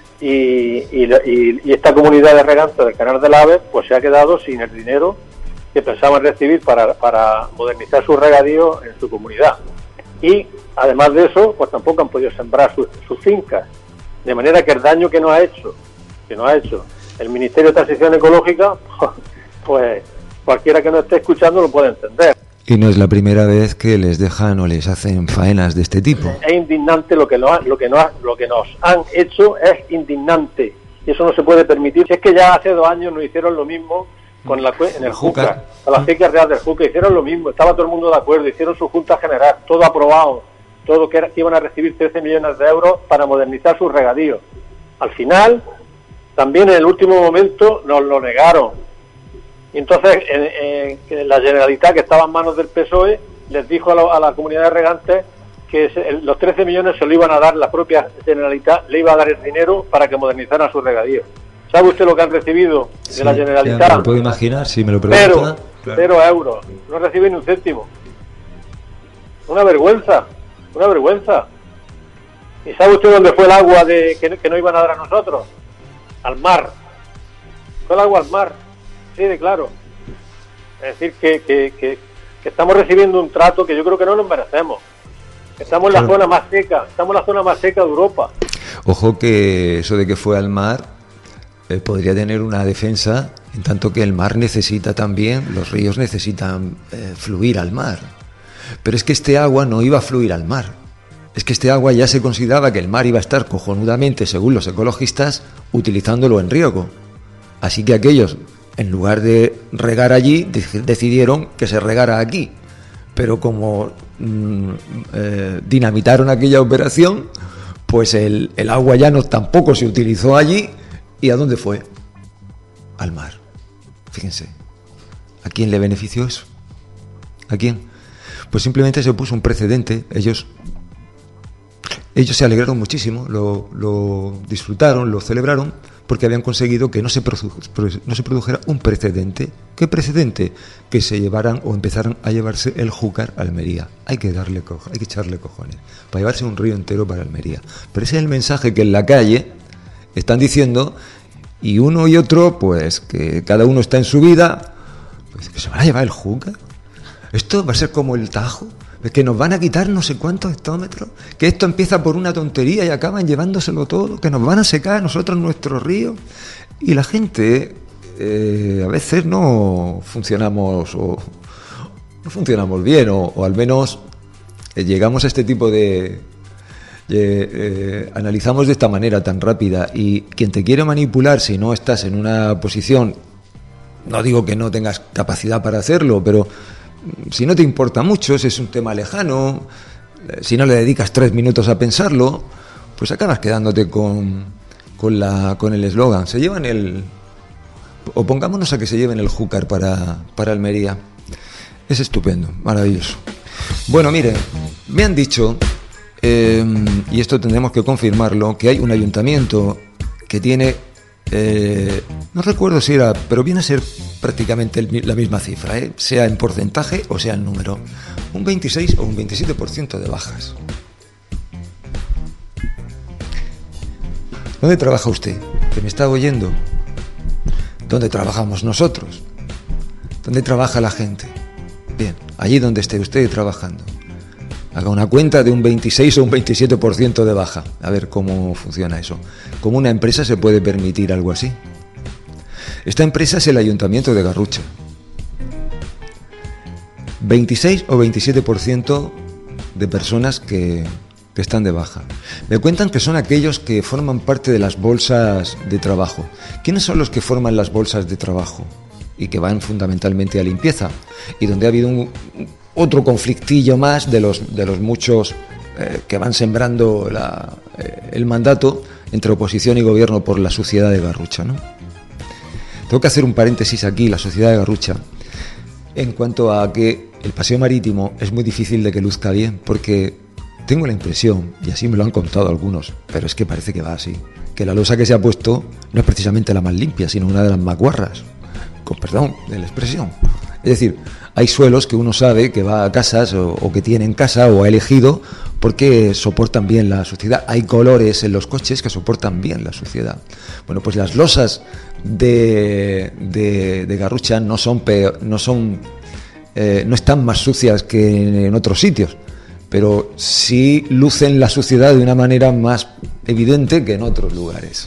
y esta comunidad de regantes del canal del Ave, pues se ha quedado sin el dinero que pensaban recibir para modernizar su regadío en su comunidad. Y además de eso, pues tampoco han podido sembrar sus fincas, de manera que el daño que nos ha hecho el Ministerio de Transición Ecológica, pues cualquiera que nos esté escuchando lo puede entender. Y no es la primera vez que les dejan o les hacen faenas de este tipo. Es indignante lo que nos han hecho, es indignante, y eso no se puede permitir. Si es que ya hace 2 años nos hicieron lo mismo en el Júcar, a la acequia real del Júcar, hicieron lo mismo, estaba todo el mundo de acuerdo, hicieron su junta general, todo aprobado, todo que iban a recibir 13 millones de euros para modernizar sus regadíos. Al final, también en el último momento nos lo negaron. Y entonces la Generalitat, que estaba en manos del PSOE, les dijo a la comunidad de regantes que los 13 millones se lo iban a dar, la propia Generalitat le iba a dar el dinero para que modernizaran sus regadíos. ¿Sabe usted lo que han recibido de la Generalitat? Me lo puedo imaginar, si me lo pregunta. 0 euros, no reciben ni un céntimo. Una vergüenza. ¿Y sabe usted dónde fue el agua que no iban a dar a nosotros? Al mar. Fue el agua al mar, sí, de claro. Es decir, que estamos recibiendo un trato que yo creo que no nos merecemos. Estamos en la zona más seca, de Europa. Ojo que eso de que fue al mar podría tener una defensa, en tanto que el mar necesita también, los ríos necesitan fluir al mar. Pero es que este agua no iba a fluir al mar. Es que este agua ya se consideraba que el mar iba a estar cojonudamente, según los ecologistas, utilizándolo en riego. Así que aquellos, en lugar de regar allí, decidieron que se regara aquí. Pero como dinamitaron aquella operación, pues el agua ya tampoco se utilizó allí. ¿Y a dónde fue? Al mar. Fíjense. ¿A quién le benefició eso? ¿A quién? Pues simplemente se puso un precedente. Ellos se alegraron muchísimo, lo disfrutaron, lo celebraron, porque habían conseguido que no se produjera un precedente. ¿Qué precedente? Que se llevaran o empezaran a llevarse el Júcar a Almería. Hay que echarle cojones para llevarse un río entero para Almería. Pero ese es el mensaje que en la calle están diciendo, y uno y otro, pues que cada uno está en su vida, pues que se van a llevar el Júcar. Esto va a ser como el Tajo, que nos van a quitar no sé cuántos hectómetros, que esto empieza por una tontería y acaban llevándoselo todo, que nos van a secar nosotros nuestros ríos. Y la gente a veces no funcionamos bien, o al menos llegamos a este tipo de analizamos de esta manera tan rápida, y quien te quiere manipular, si no estás en una posición, no digo que no tengas capacidad para hacerlo, pero si no te importa mucho, si es un tema lejano, si no le dedicas 3 minutos a pensarlo, pues acabas quedándote con el eslogan. Se llevan O pongámonos a que se lleven el Júcar para Almería. Es estupendo, maravilloso. Bueno, mire, me han dicho, y esto tendremos que confirmarlo, que hay un ayuntamiento que tiene, no recuerdo si era, pero viene a ser prácticamente la misma cifra, sea en porcentaje o sea en número, un 26 o un 27% de bajas. ¿Dónde trabaja usted? ¿Que me está oyendo? ¿Dónde trabajamos nosotros? ¿Dónde trabaja la gente? Bien, allí donde esté usted trabajando. Haga una cuenta de un 26 o un 27% de baja. A ver cómo funciona eso. ¿Cómo una empresa se puede permitir algo así? Esta empresa es el Ayuntamiento de Garrucha. 26 o 27% de personas que están de baja. Me cuentan que son aquellos que forman parte de las bolsas de trabajo. ¿Quiénes son los que forman las bolsas de trabajo? Y que van fundamentalmente a limpieza. Y donde ha habido otro conflictillo más de los muchos que van sembrando el mandato entre oposición y gobierno por la suciedad de Garrucha, ¿no? Tengo que hacer un paréntesis aquí, la sociedad de Garrucha, en cuanto a que el paseo marítimo es muy difícil de que luzca bien, porque tengo la impresión, y así me lo han contado algunos, pero es que parece que va así, que la losa que se ha puesto no es precisamente la más limpia, sino una de las más guarras, con perdón de la expresión. Es decir, hay suelos que uno sabe que va a casas o que tiene en casa o ha elegido porque soportan bien la suciedad. Hay colores en los coches que soportan bien la suciedad. Bueno, pues las losas de Garrucha no están más sucias que en otros sitios, pero sí lucen la suciedad de una manera más evidente que en otros lugares.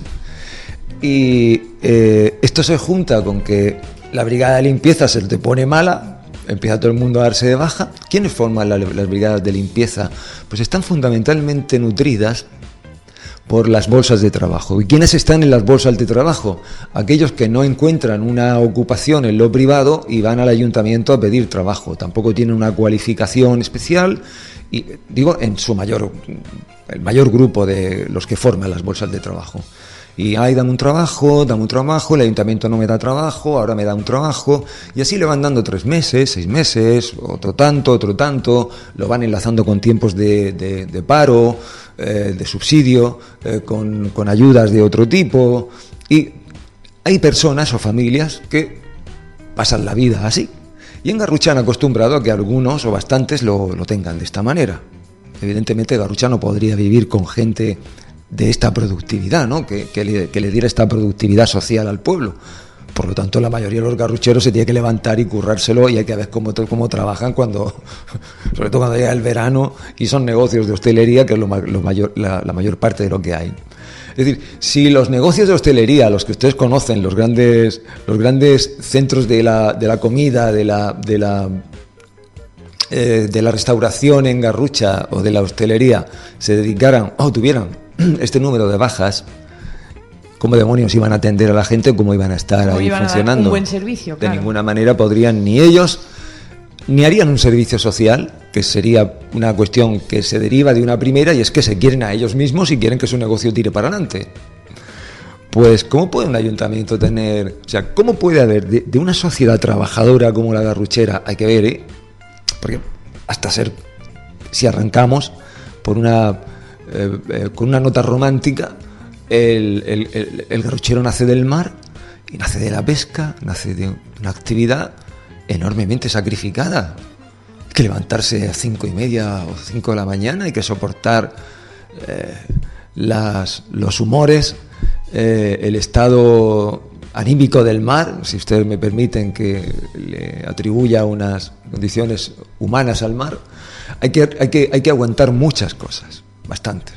Y esto se junta con que la brigada de limpieza se te pone mala, empieza todo el mundo a darse de baja. ¿Quiénes forman las brigadas de limpieza? Pues están fundamentalmente nutridas por las bolsas de trabajo. ¿Y quiénes están en las bolsas de trabajo? Aquellos que no encuentran una ocupación en lo privado y van al ayuntamiento a pedir trabajo. Tampoco tienen una cualificación especial, y digo, en el mayor grupo de los que forman las bolsas de trabajo. Y dame un trabajo, el ayuntamiento no me da trabajo, ahora me da un trabajo, y así le van dando 3 meses, 6 meses, otro tanto, lo van enlazando con tiempos de paro, de subsidio, con ayudas de otro tipo, y hay personas o familias que pasan la vida así. Y en Garrucha han acostumbrado a que algunos o bastantes lo tengan de esta manera. Evidentemente Garrucha no podría vivir con gente de esta productividad, ¿no? que le diera esta productividad social al pueblo. Por lo tanto, la mayoría de los garrucheros se tiene que levantar y currárselo, y hay que ver cómo trabajan sobre todo cuando llega el verano y son negocios de hostelería, que es la mayor parte de lo que hay. Es decir, si los negocios de hostelería, los que ustedes conocen, los grandes centros de la comida, de la restauración en Garrucha o de la hostelería, se dedicaran o tuvieran este número de bajas, ¿cómo demonios iban a atender a la gente? ¿Cómo iban a estar ahí funcionando? Un buen servicio, claro. De ninguna manera podrían ni ellos, ni harían un servicio social, que sería una cuestión que se deriva de una primera, y es que se quieren a ellos mismos y quieren que su negocio tire para adelante. Pues, ¿cómo puede un ayuntamiento tener... O sea, ¿cómo puede haber de una sociedad trabajadora como la garruchera? Hay que ver, porque si arrancamos por con una nota romántica, el garruchero nace del mar y nace de la pesca, nace de una actividad enormemente sacrificada. Hay que levantarse a 5:30 o 5 de la mañana, hay que soportar los humores, el estado anímico del mar, si ustedes me permiten que le atribuya unas condiciones humanas al mar. Hay que aguantar muchas cosas, bastantes.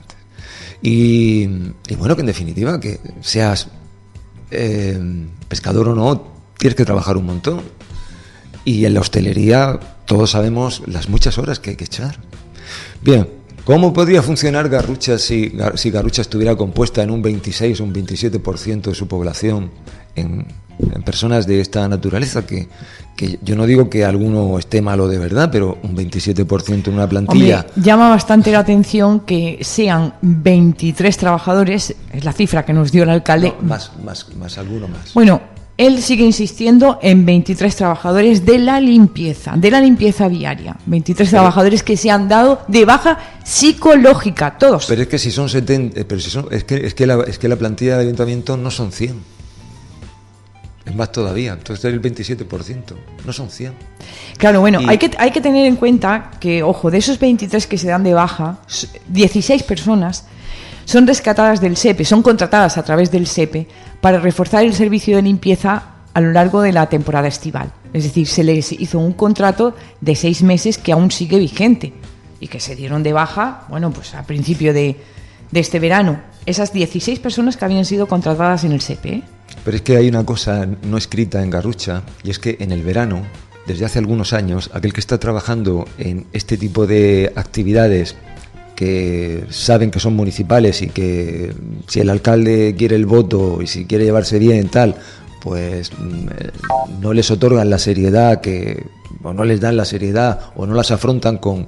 Y bueno, que en definitiva, que seas pescador o no, tienes que trabajar un montón. Y en la hostelería todos sabemos las muchas horas que hay que echar. Bien, ¿cómo podría funcionar Garrucha si Garrucha estuviera compuesta en un 26 o un 27% de su población en personas de esta naturaleza? Que yo no digo que alguno esté malo de verdad, pero un 27% en una plantilla... Hombre, llama bastante la atención que sean 23 trabajadores, es la cifra que nos dio el alcalde. No, más, alguno más. Bueno, Él sigue insistiendo en 23 trabajadores de la limpieza viaria. 23 trabajadores que se han dado de baja psicológica, todos. Pero es que si son 70, es que la plantilla de ayuntamiento no son 100. Es más todavía, entonces el 27%, no son 100. Claro, bueno, hay que tener en cuenta que, ojo, de esos 23 que se dan de baja, 16 personas son rescatadas del SEPE, son contratadas a través del SEPE para reforzar el servicio de limpieza a lo largo de la temporada estival. Es decir, se les hizo un contrato de 6 meses que aún sigue vigente y que se dieron de baja, bueno, pues a principio de este verano. Esas 16 personas que habían sido contratadas en el SEPE, ¿eh? Pero es que hay una cosa no escrita en Garrucha, y es que en el verano, desde hace algunos años, aquel que está trabajando en este tipo de actividades que saben que son municipales y que si el alcalde quiere el voto y si quiere llevarse bien tal, pues no les otorgan la seriedad o no les dan la seriedad o no las afrontan con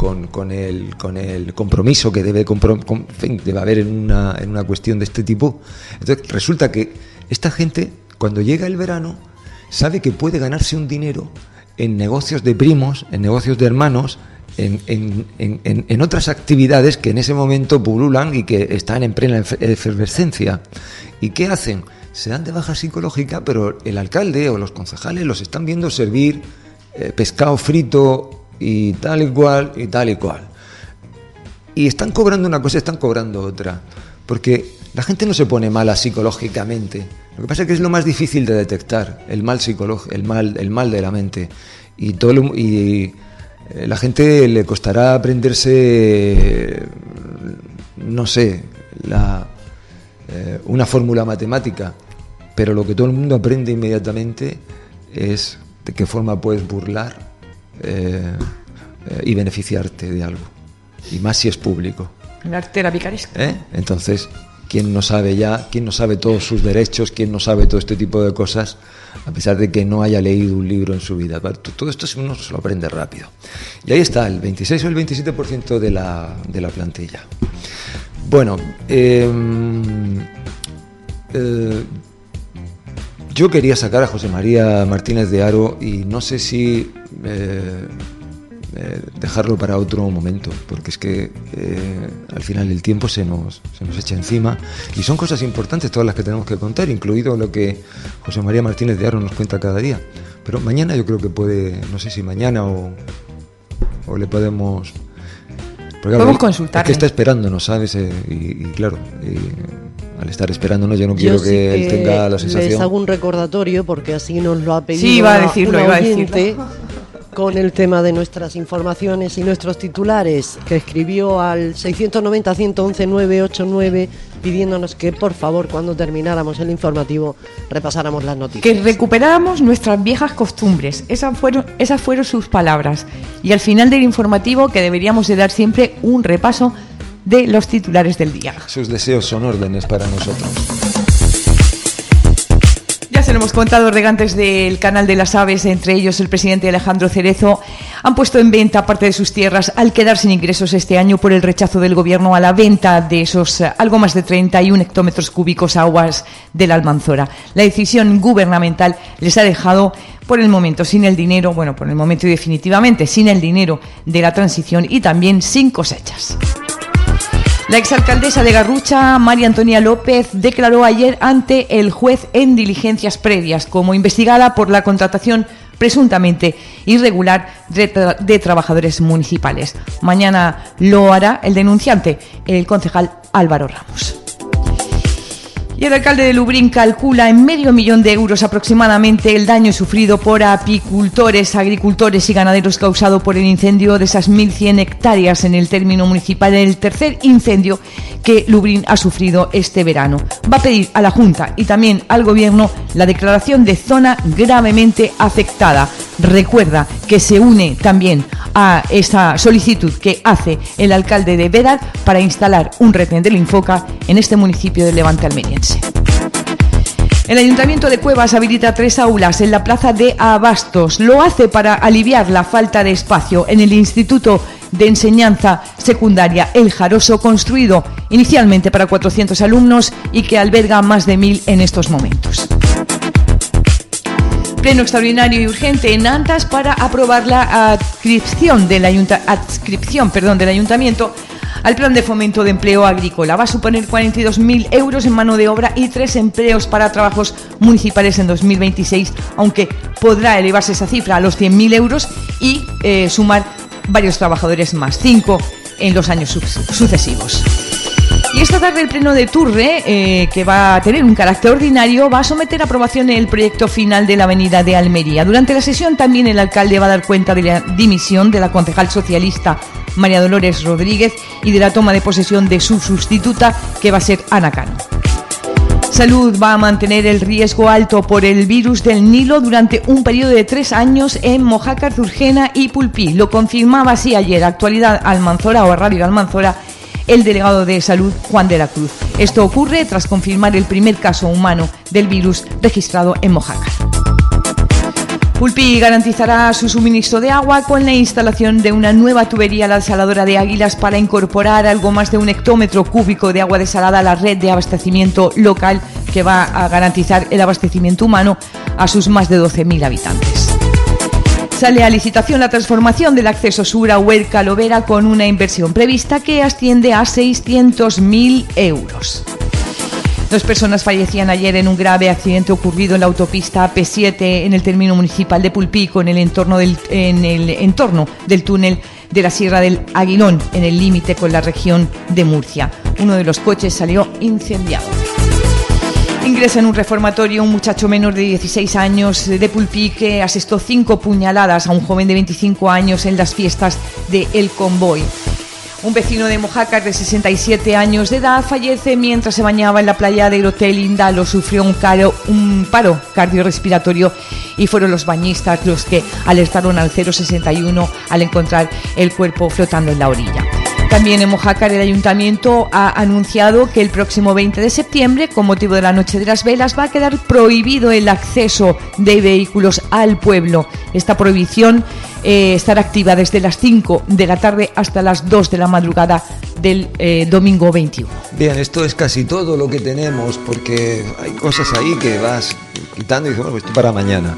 el compromiso que debe haber en una cuestión de este tipo. Entonces resulta que esta gente, cuando llega el verano, sabe que puede ganarse un dinero en negocios de primos, en negocios de hermanos, en otras actividades que en ese momento pululan y que están en plena efervescencia. ¿Y qué hacen? Se dan de baja psicológica, pero el alcalde o los concejales los están viendo servir pescado frito y tal y cual y tal y cual. Y están cobrando una cosa, están cobrando otra, porque la gente no se pone mala psicológicamente. Lo que pasa es que es lo más difícil de detectar, el mal psicológico, el mal de la mente. Y la gente le costará aprenderse, no sé, una fórmula matemática, pero lo que todo el mundo aprende inmediatamente es de qué forma puedes burlar y beneficiarte de algo, y más si es público. El arte de la picaresca. Entonces, ¿quién no sabe todos sus derechos? ¿Quién no sabe todo este tipo de cosas? A pesar de que no haya leído un libro en su vida. Todo esto uno se lo aprende rápido. Y ahí está, el 26 o el 27% de la plantilla. Bueno, yo quería sacar a José María Martínez de Haro y no sé si dejarlo para otro momento, porque es que al final el tiempo se nos echa encima y son cosas importantes todas las que tenemos que contar, incluido lo que José María Martínez de Haro nos cuenta cada día. Pero mañana yo creo que puede, no sé si mañana o le podemos... Podemos consultar. Es que está esperándonos, ¿sabes? Y claro, al estar esperándonos yo no quiero que él tenga la sensación... Les hago un recordatorio porque así nos lo ha pedido iba a decirlo. Con el tema de nuestras informaciones y nuestros titulares, que escribió al 690-111-989 pidiéndonos que por favor cuando termináramos el informativo repasáramos las noticias. Que recuperáramos nuestras viejas costumbres, esas fueron sus palabras. Y al final del informativo que deberíamos de dar siempre un repaso de los titulares del día. Sus deseos son órdenes para nosotros. Ya se lo hemos contado, regantes del Canal de las Aves, entre ellos el presidente Alejandro Cerezo, han puesto en venta parte de sus tierras al quedar sin ingresos este año por el rechazo del gobierno a la venta de esos algo más de 31 hectómetros cúbicos aguas de la Almanzora. La decisión gubernamental les ha dejado por el momento sin el dinero, bueno, por el momento y definitivamente sin el dinero de la transición y también sin cosechas. La exalcaldesa de Garrucha, María Antonia López, declaró ayer ante el juez en diligencias previas como investigada por la contratación presuntamente irregular de trabajadores municipales. Mañana lo hará el denunciante, el concejal Álvaro Ramos. Y el alcalde de Lubrién calcula en $500,000 euros aproximadamente el daño sufrido por apicultores, agricultores y ganaderos causado por el incendio de esas 1.100 hectáreas en el término municipal, en el tercer incendio que Lubrién ha sufrido este verano. Va a pedir a la Junta y también al Gobierno la declaración de zona gravemente afectada. Recuerda que se une también a esa solicitud que hace el alcalde de Bédar para instalar un retén del Infoca en este municipio del Levante almeriense. El Ayuntamiento de Cuevas habilita 3 aulas en la plaza de Abastos. Lo hace para aliviar la falta de espacio en el Instituto de Enseñanza Secundaria El Jaroso, construido inicialmente para 400 alumnos y que alberga más de 1.000 en estos momentos. Pleno extraordinario y urgente en Antas para aprobar la adscripción del Ayuntamiento al Plan de Fomento de Empleo Agrícola. Va a suponer 42.000 euros en mano de obra y 3 empleos para trabajos municipales en 2026, aunque podrá elevarse esa cifra a los 100.000 euros y sumar varios trabajadores más, 5 en los años sucesivos. Y esta tarde el Pleno de Turre, que va a tener un carácter ordinario, va a someter a aprobación el proyecto final de la avenida de Almería. Durante la sesión también el alcalde va a dar cuenta de la dimisión de la concejal socialista María Dolores Rodríguez y de la toma de posesión de su sustituta, que va a ser Ana Cano. Salud va a mantener el riesgo alto por el virus del Nilo durante un periodo de 3 años en Mojácar, Zurgena y Pulpí. Lo confirmaba así ayer Actualidad Almanzora o Radio Almanzora el delegado de Salud, Juan de la Cruz. Esto ocurre tras confirmar el primer caso humano del virus registrado en Mojácar. Pulpí garantizará su suministro de agua con la instalación de una nueva tubería a la desaladora de Águilas para incorporar algo más de 1 hectómetro cúbico de agua desalada a la red de abastecimiento local, que va a garantizar el abastecimiento humano a sus más de 12.000 habitantes. Sale a licitación la transformación del acceso sur a Huerca-Lovera con una inversión prevista que asciende a 600.000 euros. 2 personas fallecían ayer en un grave accidente ocurrido en la autopista P7 en el término municipal de Pulpí, en el entorno del túnel de la Sierra del Aguilón, en el límite con la región de Murcia. Uno de los coches salió incendiado. Ingresa en un reformatorio un muchacho menor de 16 años de Pulpí que asestó 5 puñaladas a un joven de 25 años en las fiestas de El Convoy. Un vecino de Mojácar de 67 años de edad fallece mientras se bañaba en la playa del Hotel Indalo. Sufrió un paro cardiorrespiratorio y fueron los bañistas los que alertaron al 061 al encontrar el cuerpo flotando en la orilla. También en Mojácar el Ayuntamiento ha anunciado que el próximo 20 de septiembre, con motivo de la Noche de las Velas, va a quedar prohibido el acceso de vehículos al pueblo. Esta prohibición estará activa desde las 5 de la tarde hasta las 2 de la madrugada del domingo 21. Bien, esto es casi todo lo que tenemos, porque hay cosas ahí que vas quitando y dices, bueno, esto para mañana.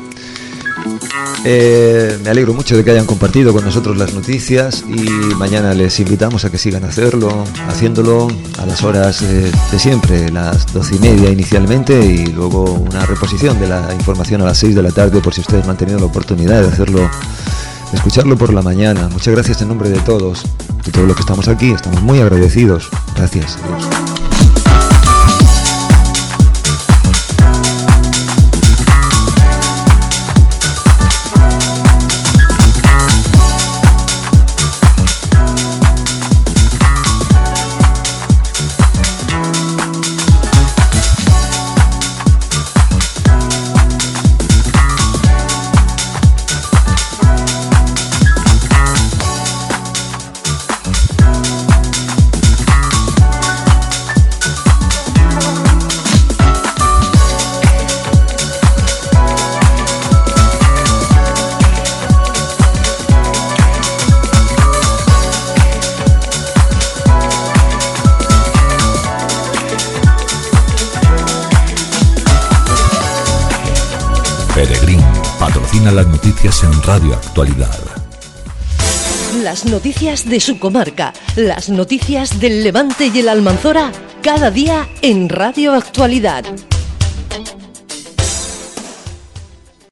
Me alegro mucho de que hayan compartido con nosotros las noticias y mañana les invitamos a que sigan haciéndolo a las horas de siempre, las 12:30 inicialmente, y luego una reposición de la información a las 6 de la tarde, por si ustedes no han tenido la oportunidad de hacerlo, de escucharlo por la mañana. Muchas gracias en nombre de todos los que estamos aquí, estamos muy agradecidos. Gracias. Adiós. Las noticias en Radio Actualidad. Las noticias de su comarca, las noticias del Levante y el Almanzora, cada día en Radio Actualidad.